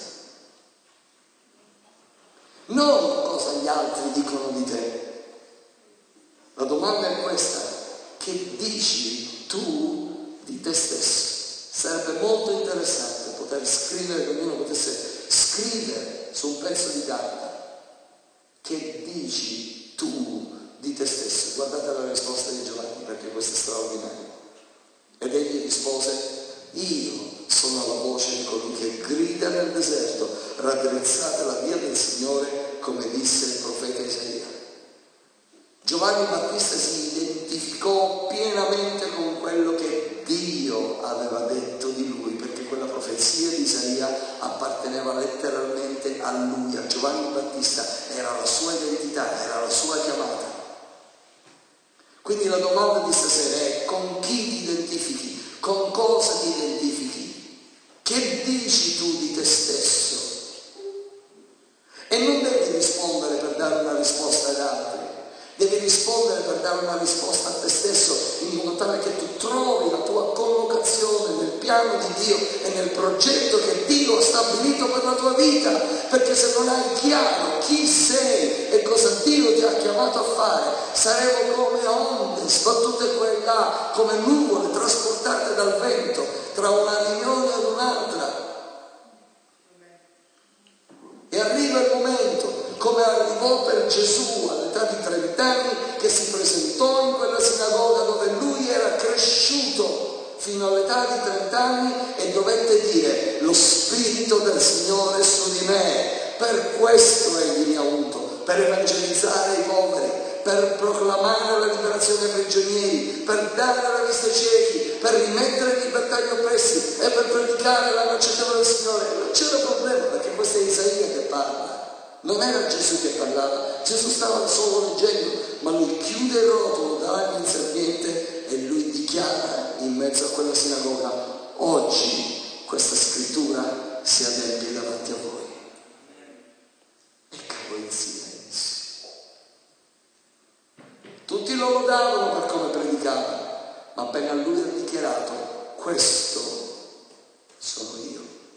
Non cosa gli altri dicono di te. La domanda è questa: che dici tu di te stesso? Sarebbe molto interessante poter scrivere, che ognuno potesse scrivere su un pezzo di carta: che dici tu di te stesso? Guardate la risposta di Giovanni, perché questo è straordinario. Ed egli rispose: io sono la voce di colui che grida nel deserto, raddrizzate la via del Signore, come disse il profeta Isaia. Giovanni Battista si identificò pienamente con quello che Dio aveva detto di lui, perché quella profezia di Isaia apparteneva letteralmente a lui, a Giovanni Battista, era la sua identità, era la sua chiamata. Quindi la domanda di stasera è: con chi ti identifichi? Con cosa ti identifichi? Che dici tu di te stesso? E non devi rispondere per dare una risposta ad altri. Devi rispondere per dare una risposta a te stesso, in modo tale che tu trovi la tua collocazione nel piano di Dio e nel progetto che Dio ha stabilito per la tua vita. Perché se non hai chiaro chi sei e cosa Dio ti ha chiamato a fare, saremo come onde sbattute qua e là, come nuvole trasportate dal vento tra una riunione ad un'altra. E arriva il momento, come arrivò per Gesù all'età di trenta anni, che si presentò in quella sinagoga dove lui era cresciuto fino all'età di trenta anni e dovette dire: lo Spirito del Signore è su di me, per questo egli mi ha unto, per evangelizzare i poveri, per proclamare la liberazione ai prigionieri, per dare la vista ai ciechi, per rimettere in libertà gli oppressi e per predicare la nocetà del Signore. Non c'era problema, perché questo è Isaia che parla. Non era Gesù che parlava, Gesù stava solo leggendo, ma lui chiude il rotolo davanti al serpente e lui dichiara in mezzo a quella sinagoga: oggi questa scrittura si adempie davanti a voi. E cavolo in silenzio. Tutti lo lodavano per come predicava, ma appena lui ha dichiarato: questo sono io.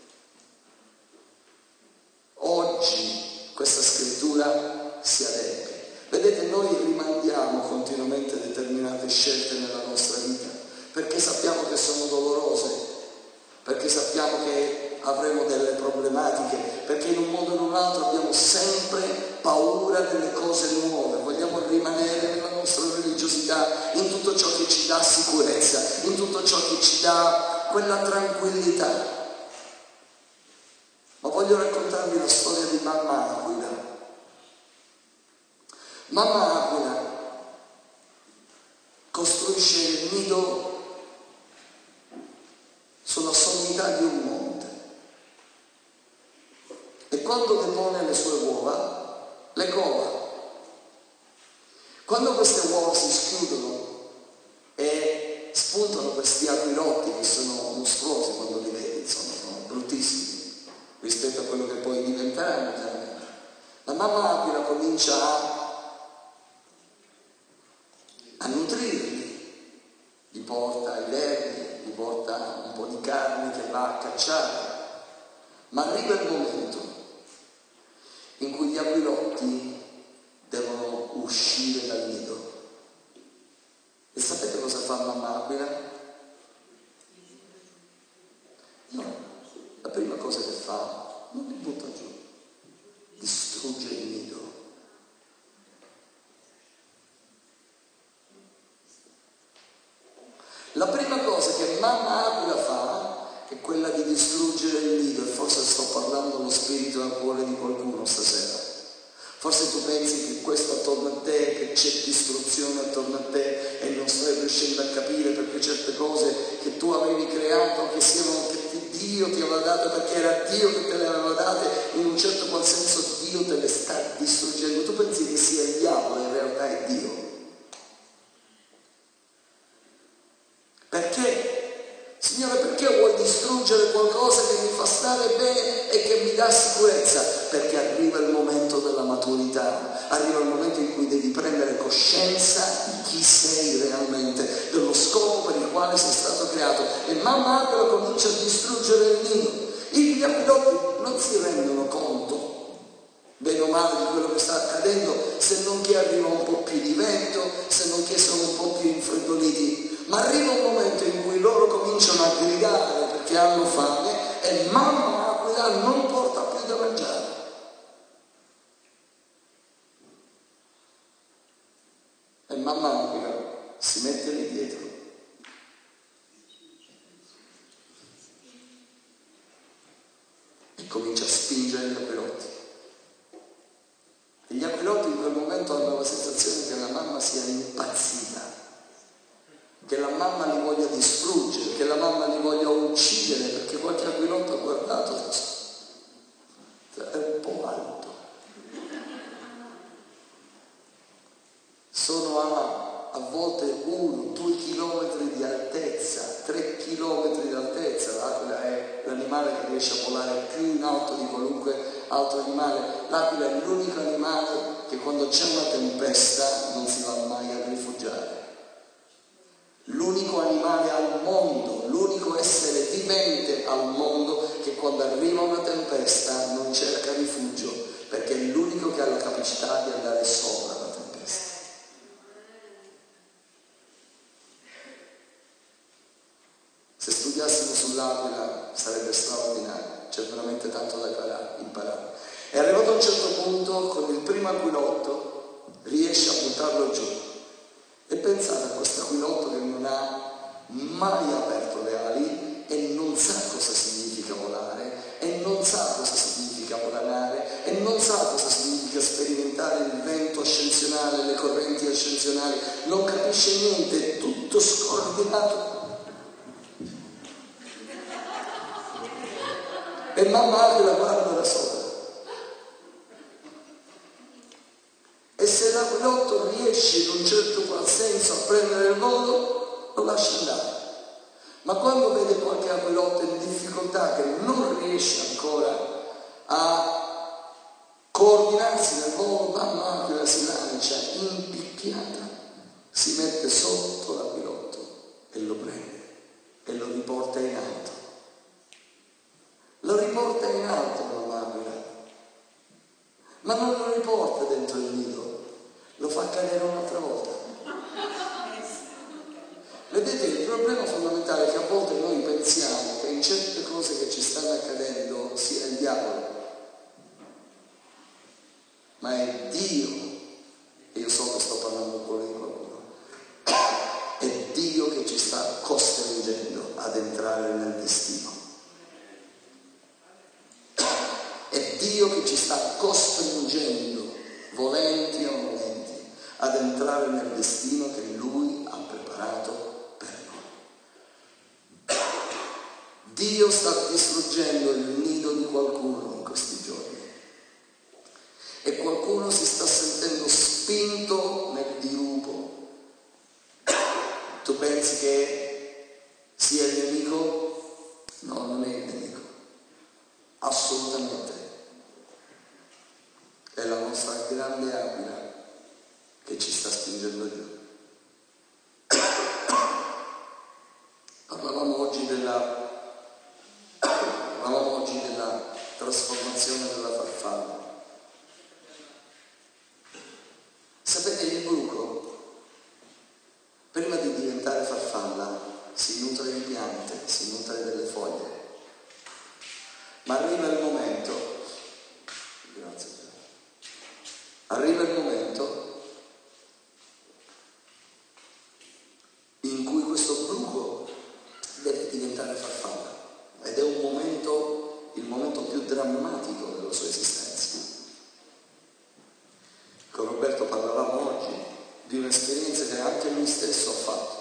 Oggi questa scrittura si adempie. Vedete, noi rimandiamo continuamente determinate scelte nella nostra vita perché sappiamo che sono dolorose, perché sappiamo che avremo delle problematiche, perché in un modo o in un altro abbiamo sempre paura delle cose nuove, vogliamo rimanere nella nostra religiosità, in tutto ciò che ci dà sicurezza, in tutto ciò che ci dà quella tranquillità. Ma voglio raccontarvi la storia di mamma Aquila. Mamma Aquila costruisce il nido sulla sommità di un monte e quando depone le sue uova le cova. Quando queste uova si schiudono e spuntano questi aquilotti che sono mostruosi quando li vedi, insomma, sono bruttissimi rispetto a quello che poi diventeranno. La mamma Aquila comincia a, a nutrirli, gli porta i vermi, gli porta un po' di carne che va a cacciare, ma arriva il momento in cui gli aquilotti devono uscire dal nido. E sapete cosa fa mamma Aquila? No. La prima cosa che fa, non li butta giù, distrugge il nido. La prima cosa che mamma Aquila fa è quella di distruggere il nido, e forse sto parlando allo spirito e al cuore di qualcuno stasera. Forse tu pensi che questo attorno a te, che che c'è distruzione attorno a te e non stai riuscendo a capire perché certe cose che tu avevi creato, che siano che Dio ti aveva dato, perché era Dio che te le aveva date, in un certo qual senso Dio te le sta distruggendo. Tu pensi che sia il diavolo, in realtà è Dio. Perché? Signore, perché vuoi distruggere qualcosa che mi fa stare bene e che mi dà sicurezza? Perché arriva il momento della maturità, arriva il momento in cui devi prendere coscienza di chi sei realmente, dello scopo per il quale sei stato creato, e man mano comincia a distruggere il nido. Gli aquiloti non si rendono conto, bene o male, di quello che sta accadendo, se non che arriva un po' più di vento, se non che sono un po' più infreddoliti. Ma arriva un momento in cui loro cominciano a gridare perché hanno fame e mamma aquila non porta più da mangiare. E mamma aquila si mette lì dietro e comincia a spingere gli aquiloti. E gli aquiloti in quel momento hanno la sensazione che la mamma sia impazzita, che la mamma li voglia distruggere, che la mamma li voglia uccidere, perché qualche aquilotto ha guardato, è un po' alto, sono a, a volte uno, due chilometri di altezza, tre chilometri di altezza. L'aquila è l'animale che riesce a volare più in alto di qualunque altro animale. L'aquila è l'unico animale che quando c'è una tempesta non si va mai a rifugiare. L'unico animale al mondo, l'unico essere vivente al mondo che quando arriva una tempesta non cerca rifugio, perché è l'unico che ha la capacità di andare sopra la tempesta. Se studiassimo sull'aquila sarebbe straordinario, c'è veramente tanto da imparare. È arrivato a un certo punto, con il primo aquilotto riesce a buttarlo giù. E pensate a questo aquilotto che non ha mai aperto le ali e non sa cosa significa volare, e non sa cosa significa volanare, e non sa cosa significa sperimentare il vento ascensionale, le correnti ascensionali, non capisce niente, è tutto scordinato. E mamma la guarda da sopra. E se l'aquilotto riesce in un certo qual senso a prendere il volo, lo lascia andare. Ma quando vede qualche aquilotto in difficoltà che non riesce ancora a coordinarsi nel volo, mamma aquila si lancia impicchiata, si mette sotto l'aquilotto e lo prende e lo riporta in alto. Lo riporta in alto mamma aquila, ma non lo riporta dentro il nido, lo fa cadere un'altra volta. Vedete, il problema fondamentale è che a volte noi pensiamo che in certe cose che ci stanno accadendo sia il diavolo, ma è Dio. Io so che sto parlando un po' di qualcuno. È Dio che ci sta costringendo ad entrare nel destino. È Dio che ci sta costringendo, volenti o non volenti, ad entrare nel destino che Lui ha preparato per noi. Dio sta distruggendo il nido di qualcuno in questi giorni e qualcuno si sta sentendo spinto nel dirupo. Tu pensi che sia il nemico? No, non è il nemico, assolutamente. È la nostra grande aquila che ci sta spingendo giù. Parlavamo oggi della parlavamo oggi della trasformazione della farfalla. Sapete, il bruco, prima di diventare farfalla, si nutre di piante, si nutre delle foglie. Ma arriva il momento, grazie, arriva il momento in cui questo bruco deve diventare farfalla, ed è un momento, il momento più drammatico della sua esistenza. Con Roberto parlavamo oggi di un'esperienza che anche lui stesso ha fatto.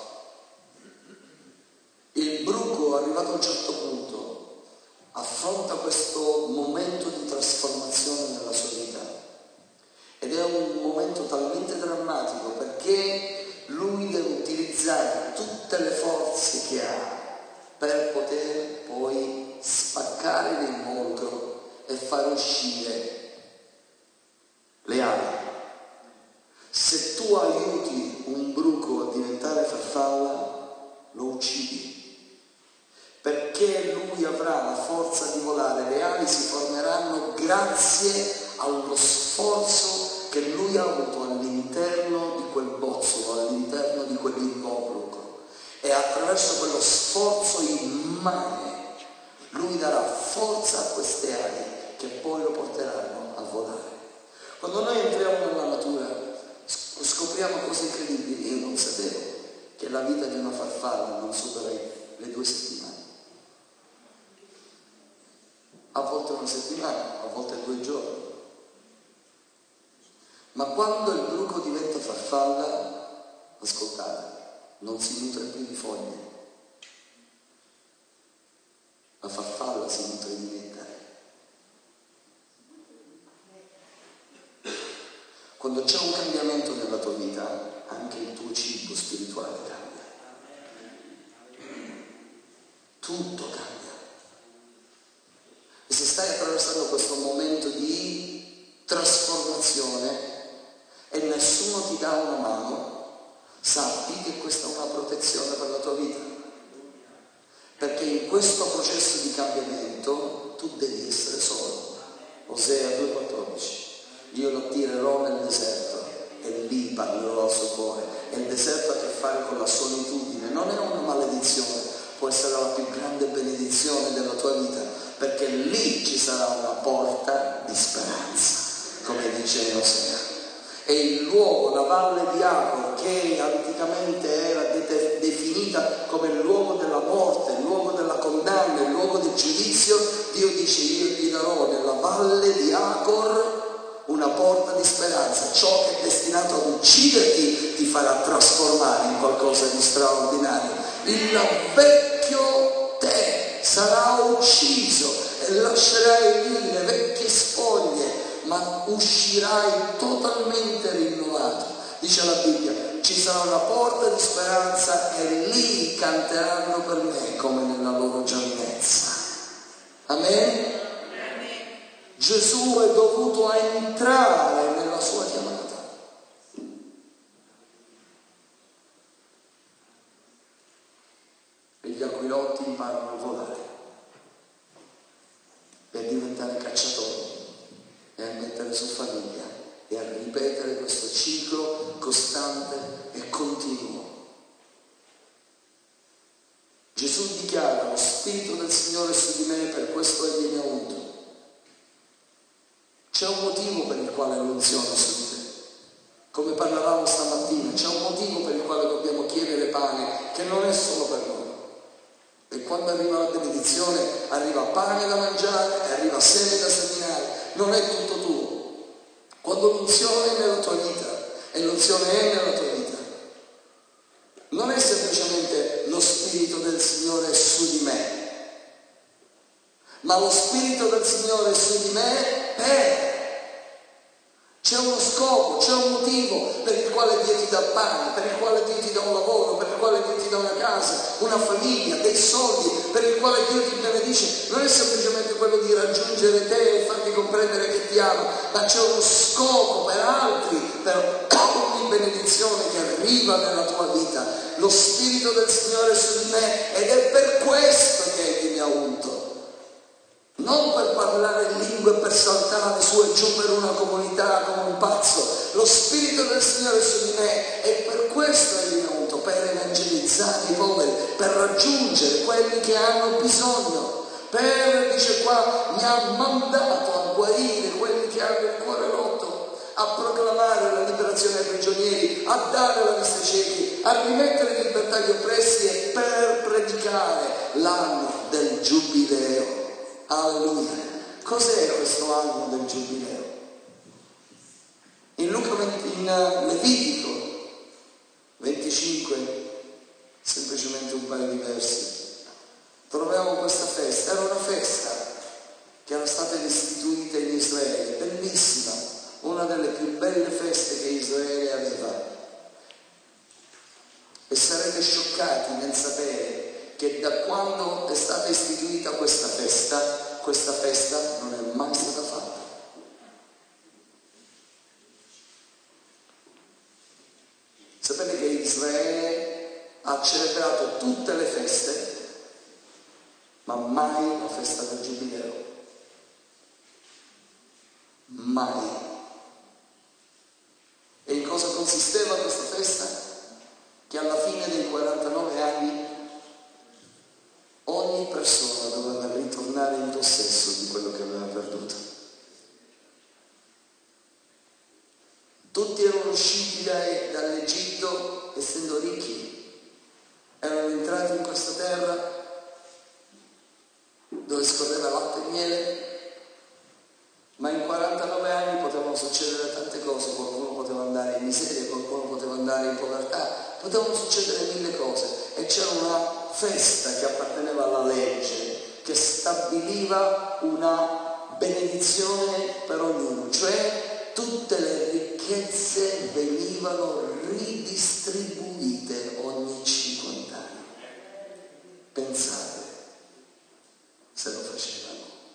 Il bruco, arrivato a un certo punto, affronta questo momento di trasformazione nella sua vita, ed è un momento talmente drammatico perché lui deve utilizzare tutte le forze che ha per poter poi spaccare l'involucro e far uscire le ali. Se tu aiuti un bruco a diventare farfalla, lo uccidi, perché lui avrà la forza di volare. Le ali si formeranno grazie allo sforzo che lui ha avuto all'interno di quel bozzolo, all'interno di quell'involucro, e attraverso quello sforzo immane lui darà forza a queste ali che poi lo porteranno a volare. Quando noi entriamo nella natura scopriamo cose incredibili. Io non sapevo che la vita di una farfalla non supera le due settimane, a volte una settimana, a volte due giorni. Ma quando il bruco diventa farfalla, ascoltate, non si nutre più di foglie. La farfalla si nutre di nettare. Quando c'è un cambiamento nella tua vita, anche il tuo cibo spirituale cambia. Tutto cambia. E se stai attraversando questo momento di trasformazione e nessuno ti dà una mano, sappi che questa è una protezione per la tua vita. Perché in questo processo di cambiamento tu devi essere solo. Osea due quattordici. Io lo attirerò nel deserto e lì parlerò al suo cuore. E il deserto ha a che fare con la solitudine, non è una maledizione, può essere la più grande benedizione della tua vita, perché lì ci sarà una porta di speranza, come dice in Osea. E il luogo, la valle di Acor, che anticamente era de- definita come il luogo della morte, il luogo della condanna, il luogo del giudizio, Dio dice: io ti darò nella valle di Acor una porta di speranza. Ciò che è destinato ad ucciderti ti farà trasformare in qualcosa di straordinario. Il vecchio te sarà ucciso e lascerai lì le vecchie spoglie, ma uscirai totalmente rinnovato. Dice la Bibbia: ci sarà una porta di speranza e lì canteranno per me come nella loro giovinezza. Amen? Gesù è dovuto a entrare nella sua chiamata. E gli aquilotti imparano a volare per diventare cacciatori e a mettere su famiglia e a ripetere questo ciclo costante e continuo. Gesù dichiara: lo Spirito del Signore è su di me, per questo egli mi ha unto. C'è un motivo per il quale l'unzione è su di te. Come parlavamo stamattina, c'è un motivo per il quale dobbiamo chiedere pane, che non è solo per noi. E quando arriva la benedizione, arriva pane da mangiare e arriva seme da seminare. Non è tutto tuo. Quando l'unzione è nella tua vita, e l'unzione è nella tua vita, non è semplicemente lo Spirito del Signore è su di me, ma lo Spirito del Signore è su di me per... C'è uno scopo, c'è un motivo per il quale Dio ti dà pane, per il quale Dio ti dà un lavoro, per il quale Dio ti dà una casa, una famiglia, dei soldi, per il quale Dio ti benedice. Non è semplicemente quello di raggiungere te e farti comprendere che ti ama, ma c'è uno scopo per altri, per ogni benedizione che arriva nella tua vita. Lo Spirito del Signore è su di me ed è per questo che Egli mi ha unto. Non per parlare in lingue e per saltare su e giù per una comunità come un pazzo. Lo Spirito del Signore è su di me e per questo è venuto, per evangelizzare i poveri, per raggiungere quelli che hanno bisogno, per, dice qua, mi ha mandato a guarire quelli che hanno il cuore rotto, a proclamare la liberazione ai prigionieri, a dare la vista ai ciechi, a rimettere in libertà gli oppressi e per predicare l'anno del giubileo. Alleluia. Cos'è questo anno del giubileo? In Luca venti, in Levitico semplicemente un paio di versi. Troviamo questa festa, era una festa che era stata istituita in Israele, bellissima, una delle più belle feste che Israele aveva. E sarete scioccati nel sapere che da quando è stata istituita questa festa, questa festa non è mai stata fatta. Sapete che Israele ha celebrato tutte le feste, ma mai la festa del Giubileo. Mai. E in cosa consisteva questa festa? Che alla fine dei quarantanove anni ogni persona doveva ritornare in possesso di quello che aveva perduto. Tutti erano usciti dai, dall'Egitto essendo ricchi, erano entrati in questa terra dove scorreva latte e miele, ma in quarantanove anni potevano succedere tante cose, qualcuno poteva andare in miseria, qualcuno poteva andare in povertà, potevano succedere mille cose, e c'era una festa che apparteneva alla legge, che stabiliva una benedizione per ognuno, cioè tutte le ricchezze venivano ridistribuite ogni cinquanta anni. Pensate se lo facevano.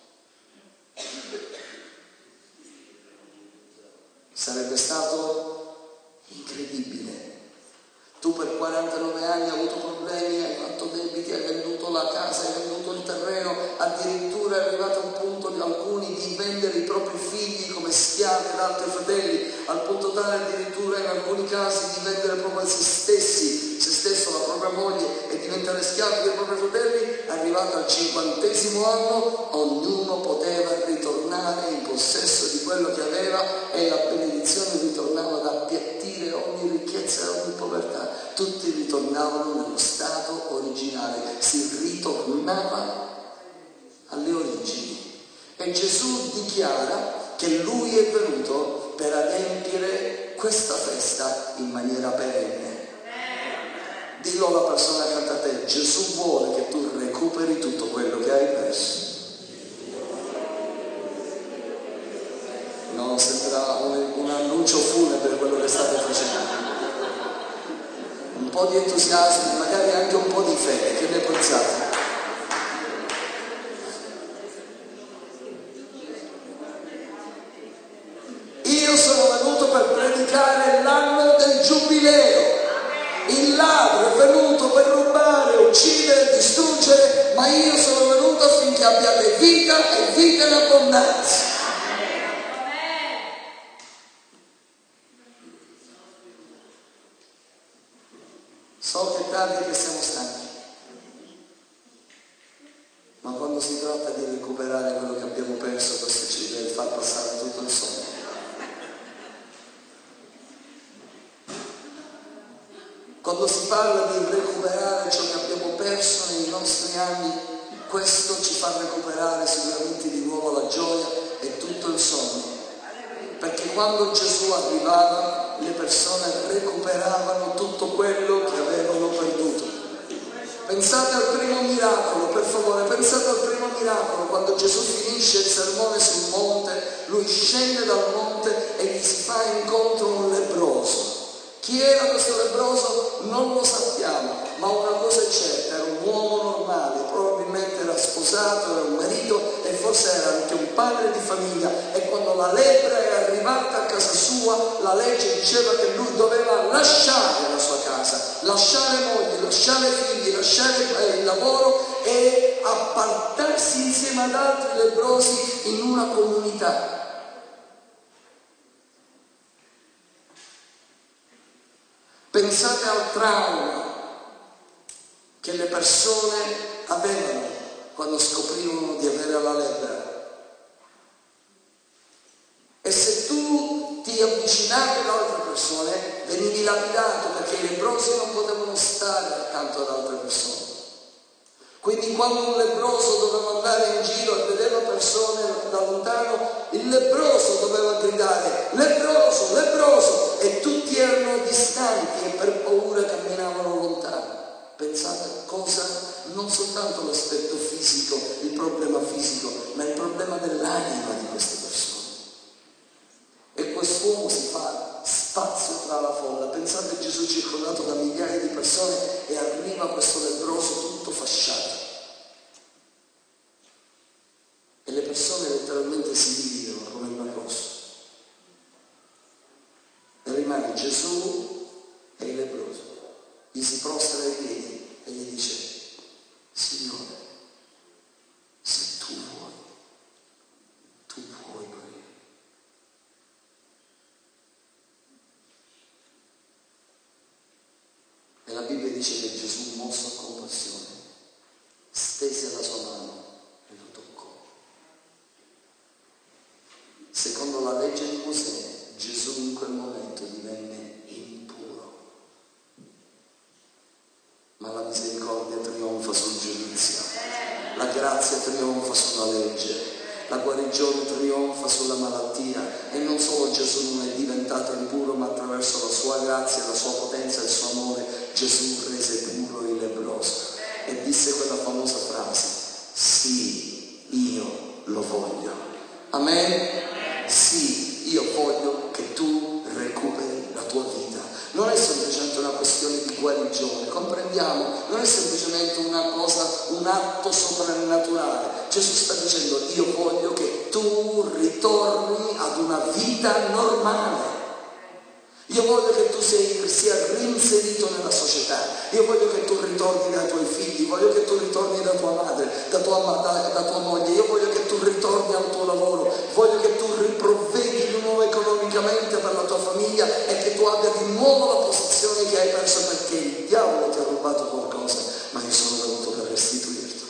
Sarebbe stato incredibile. Tu per quarantanove anni hai avuto problemi, hai fatto debiti, hai venduto la casa, hai venduto il terreno, addirittura è arrivato un punto di alcuni di vendere i propri figli come schiavi ad altri fratelli, al punto tale addirittura in alcuni casi di vendere proprio se stessi, se stesso, la propria moglie, e diventare schiavi dei propri fratelli. Arrivato al cinquantesimo anno, ognuno poteva ritornare in possesso di quello che aveva e la benedizione ritornava ad appiattire ogni ricchezza e ogni povertà. Tutti ritornavano nello stato originale, si ritornava alle origini. E Gesù dichiara che Lui è venuto per adempiere questa festa in maniera perenne. Dillo alla persona accanto a te: Gesù vuole che tu recuperi tutto quello che hai perso. No, sembra un, un annuncio funebre quello che state facendo. Un po' di entusiasmo, magari anche un po' di fede, che ne pensate? Io sono venuto per predicare l'anno del Giubileo. Il ladro è venuto per rubare, uccidere, distruggere, ma io sono venuto affinché abbiate vita e vita in abbondanza. So che tardi, che siamo stanchi, ma quando si tratta di recuperare quello che abbiamo perso, questo ci deve far passare tutto il sonno. Quando si parla di recuperare ciò che abbiamo perso nei nostri anni, questo ci fa recuperare sicuramente di nuovo la gioia e tutto il sonno. Perché quando Gesù arrivava, le persone recuperavano tutto quello che avevano perduto. Pensate al primo miracolo, per favore, pensate al primo miracolo, quando Gesù finisce il sermone sul monte, lui scende dal monte e gli si fa incontro un lebbroso. Chi era questo lebbroso? Non lo sappiamo, ma una cosa è certa, era un uomo normale, probabilmente era sposato, era un marito e forse era anche un padre di famiglia, e quando la lebbra è arrivata a casa sua, la legge diceva che lui doveva lasciare la sua casa, lasciare moglie, lasciare figli, lasciare il lavoro e appartarsi insieme ad altri lebbrosi in una comunità. Pensate al trauma che le persone avevano quando scoprivano di avere la lebbra. E se tu ti avvicinavi ad altre persone, venivi lapidato, perché i lebbrosi non potevano stare accanto ad altre persone. Quindi quando un lebbroso doveva andare in giro e vedeva persone da lontano, il lebbroso doveva gridare: lebbroso, lebbroso, e tutti erano distanti e per paura camminavano lontano. Pensate cosa, non soltanto l'aspetto fisico, il problema fisico, ma il problema dell'anima di queste persone. E quest'uomo si fa spazio tra la folla. Pensate, Gesù circondato da migliaia di persone e arriva questo lebbroso tutto fasciato. E le persone letteralmente si dividono come il Mar Rosso. E rimane Gesù e il lebbroso. Gli si prostra ai piedi e gli dice: Signore, se tu vuoi, tu puoi guarire. E la Bibbia dice che Gesù, mosso a compassione, stese la sua mano e lo toccò. Secondo la legge di Mosè, Gesù in quel momento divenne impuro. Ma la misericordia trionfa sul giudizio, la grazia trionfa sulla legge, la guarigione trionfa sulla malattia. E non solo Gesù non è diventato impuro, ma attraverso la sua grazia, la sua potenza e il suo amore, Gesù rese puro il lebbroso e disse quella famosa frase: sì, io lo voglio. Amen? Sì, io voglio che tu recuperi la tua vita. Non è semplicemente una questione di guarigione, comprendiamo, non è semplicemente una cosa, un atto soprannaturale. Gesù sta dicendo: io voglio che tu ritorni ad una vita normale. Io voglio che tu sei, sia reinserito nella società. Io voglio che tu ritorni dai tuoi figli, voglio che tu ritorni da tua madre, da tua, da, da tua moglie. Io voglio che tu ritorni al tuo lavoro, voglio che tu riprovvedi di nuovo economicamente per la tua famiglia e che tu abbia di nuovo la posizione che hai perso, perché il diavolo ti ha rubato qualcosa, ma io sono venuto per restituirti.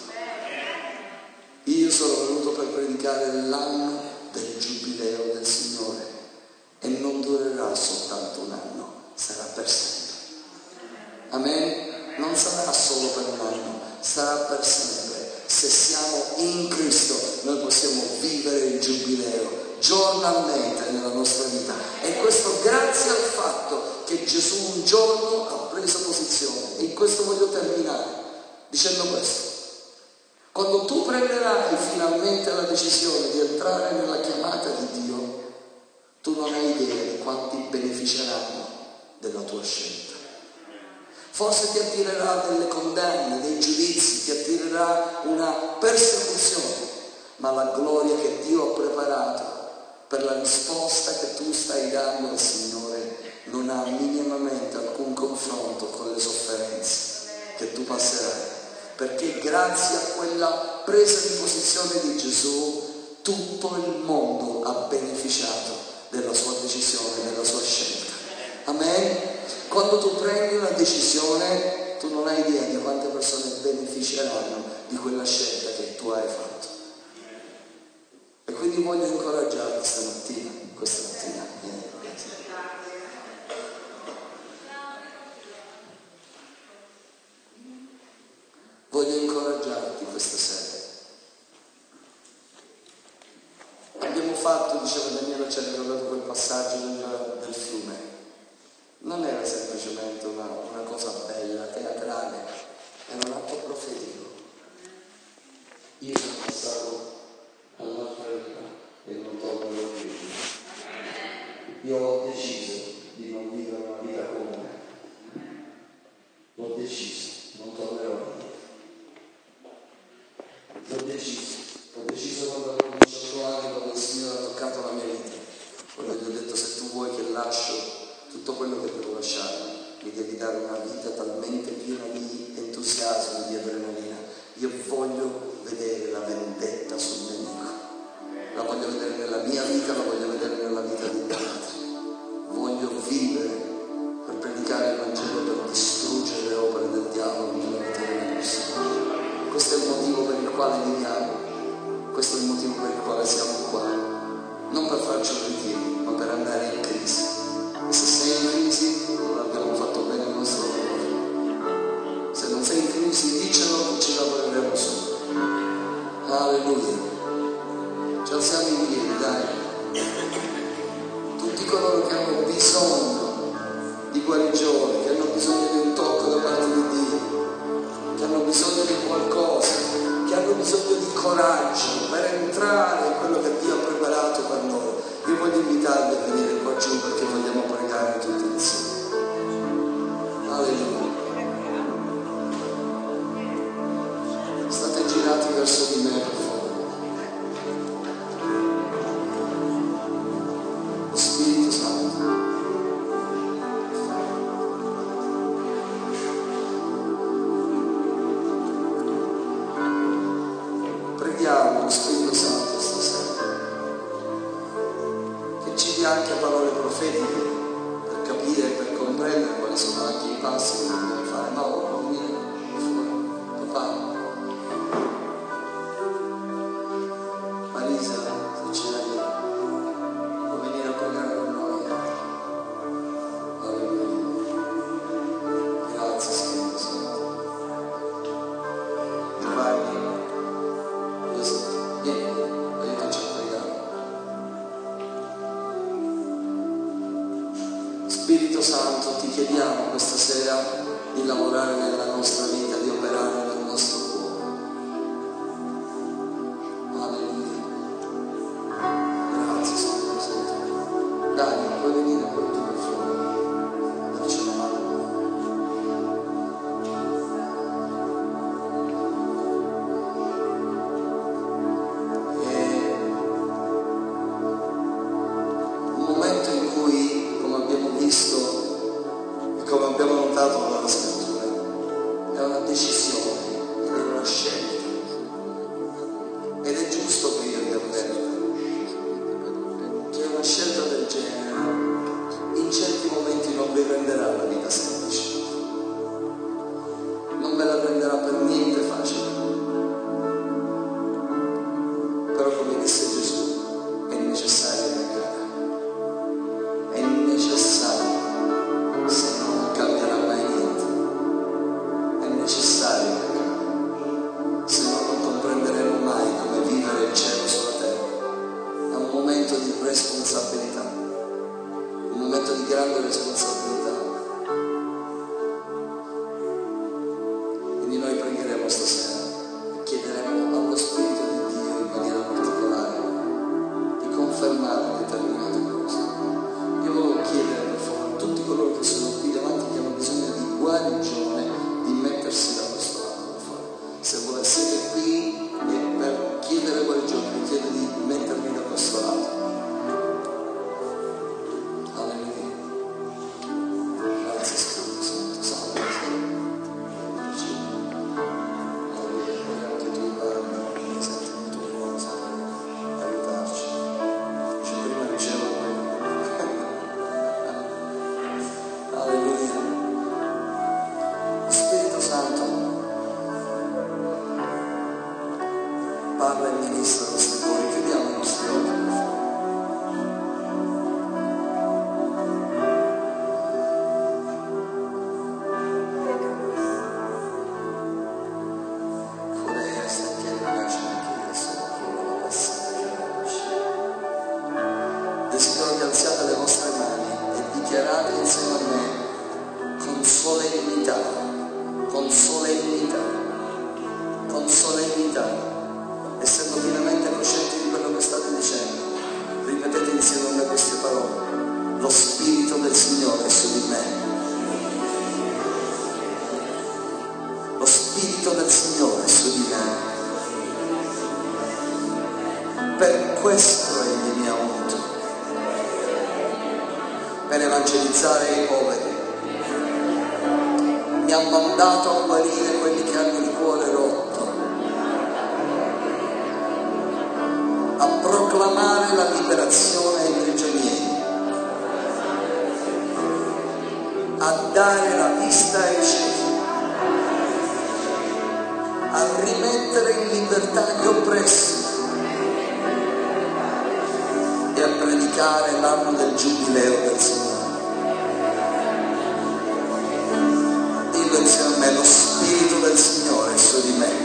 Io sono venuto per predicare l'anno del giubileo del Signore. E non durerà soltanto un anno, sarà per sempre. Amen? Non sarà solo per un anno, sarà per sempre. Se siamo in Cristo, noi possiamo vivere il giubileo giornalmente nella nostra vita. E questo grazie al fatto che Gesù un giorno ha preso posizione. E in questo voglio terminare dicendo questo: quando tu prenderai finalmente la decisione di entrare nella chiamata di Dio, tu non hai idea di quanti beneficeranno della tua scelta. Forse ti attirerà delle condanne, dei giudizi, ti attirerà una persecuzione, ma la gloria che Dio ha preparato per la risposta che tu stai dando al Signore non ha minimamente alcun confronto con le sofferenze che tu passerai, perché grazie a quella presa di posizione di Gesù tutto il mondo ha beneficiato della sua decisione, della sua scelta. Amen? Quando tu prendi una decisione, tu non hai idea di quante persone beneficeranno di quella scelta che tu hai fatto. E quindi voglio incoraggiarti stamattina, questa mattina. Voglio incoraggiarti questa sera. Abbiamo fatto, diceva Daniele, ci ha ricordato quel passaggio del, del fiume. Non era semplicemente una, una cosa bella, teatrale, era un atto profetico. Io sono passato all'altra vita e non tornerò più. Io ho deciso di non vivere una vita comune. L'ho deciso, non tornerò più. L'ho deciso. Ho deciso quando avevo diciotto anni, quando il Signore ha toccato la mia vita, quando gli ho detto: se tu vuoi che lascio tutto quello che devo lasciare, mi devi dare una vita talmente piena di entusiasmo, di adrenalina. Io voglio vedere la vendetta sul nemico, la voglio vedere nella mia vita, la voglio vedere nella vita degli altri. Voglio vivere per predicare il Vangelo, per distruggere le opere del diavolo nella vita delle persone. Questo è il motivo per il quale viviamo. Questo è il motivo per il quale siamo qua, non per farci un ritiro, ma per andare in crisi. E se sei in crisi, non abbiamo fatto bene il nostro lavoro. Se non sei in crisi, dicelo, ci lavoreremo su. Alleluia. Ci alziamo in piedi, dai. Tutti verso di me, per favore. Spirito Santo, preghiamo Spirito Santo stasera che ci dia anche parole profetiche per capire e per comprendere quali sono anche i passi che dobbiamo fare. No, vieni fuori, papà. Marisa, se ce l'hai, può venire a pregare con noi. Alleluia. Grazie Spirito Santo. Giovanni, vieni, aiutaci a pregare. Spirito Santo, ti chiediamo questa sera di lavorare nella nostra vita, di operare nel nostro cuore. Alleluia. Grazie Spirito Santo. Dai, puoi venire poi tu per fuori, darci una mano. È un momento in cui, come abbiamo visto e come abbiamo notato nella scrittura, è una decisione, è una scelta. Ed è giusto che io vi avverta che una scelta del genere in certi momenti non vi renderà la vita semplice, non ve la renderà per niente facile. Però come disse Gesù, è necessario cambiare, è necessario, se no non cambierà mai niente, è necessario cambiare, se no non comprenderemo mai come vivere il cielo sulla terra. È un momento di responsabilità, un momento di grande responsabilità. Quindi noi pregheremo stasera e chiederemo allo Spirito di Dio in maniera particolare di confermare determinate cose. Io volevo chiedere per favore a tutti coloro che sono qui davanti, che hanno bisogno di guarigione, di mettersi da questo lato, per favore. Se voi siete qui e per chiedere guarigione vi chiedo di mettervi da questo lato. Alleluia. Grazie Spirito Santo. Salve. Alleluia. Puoi anche tu imparare, senti il tuo cuore, Salve, aiutarci. Ci prima ricevo quello. Alleluia. Spirito Santo, parla e ministra a questi cuori. Chiudiamo i nostri occhi, per favore. Desidero che alziate le vostre mani e dichiarate insieme a me con solennità, con solennità, con solennità, essendo pienamente coscienti di quello che state dicendo. Ripetete insieme a me queste parole: lo Spirito del Signore è su di me. Lo Spirito del Signore è su di me. Per questo Egli mi ha unto, per evangelizzare i poveri. Mi ha mandato a guarire quelli che hanno il cuore rotto, a proclamare la liberazione ai prigionieri, a dare la vista ai ciechi, a rimettere in libertà gli oppressi e a predicare l'anno del giubileo del Signore. Dillo insieme a me: lo Spirito del Signore è su di me.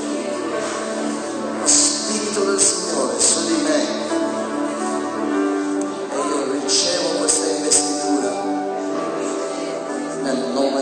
Lo Spirito del Signore è su di me. E io ricevo questa investitura nel nome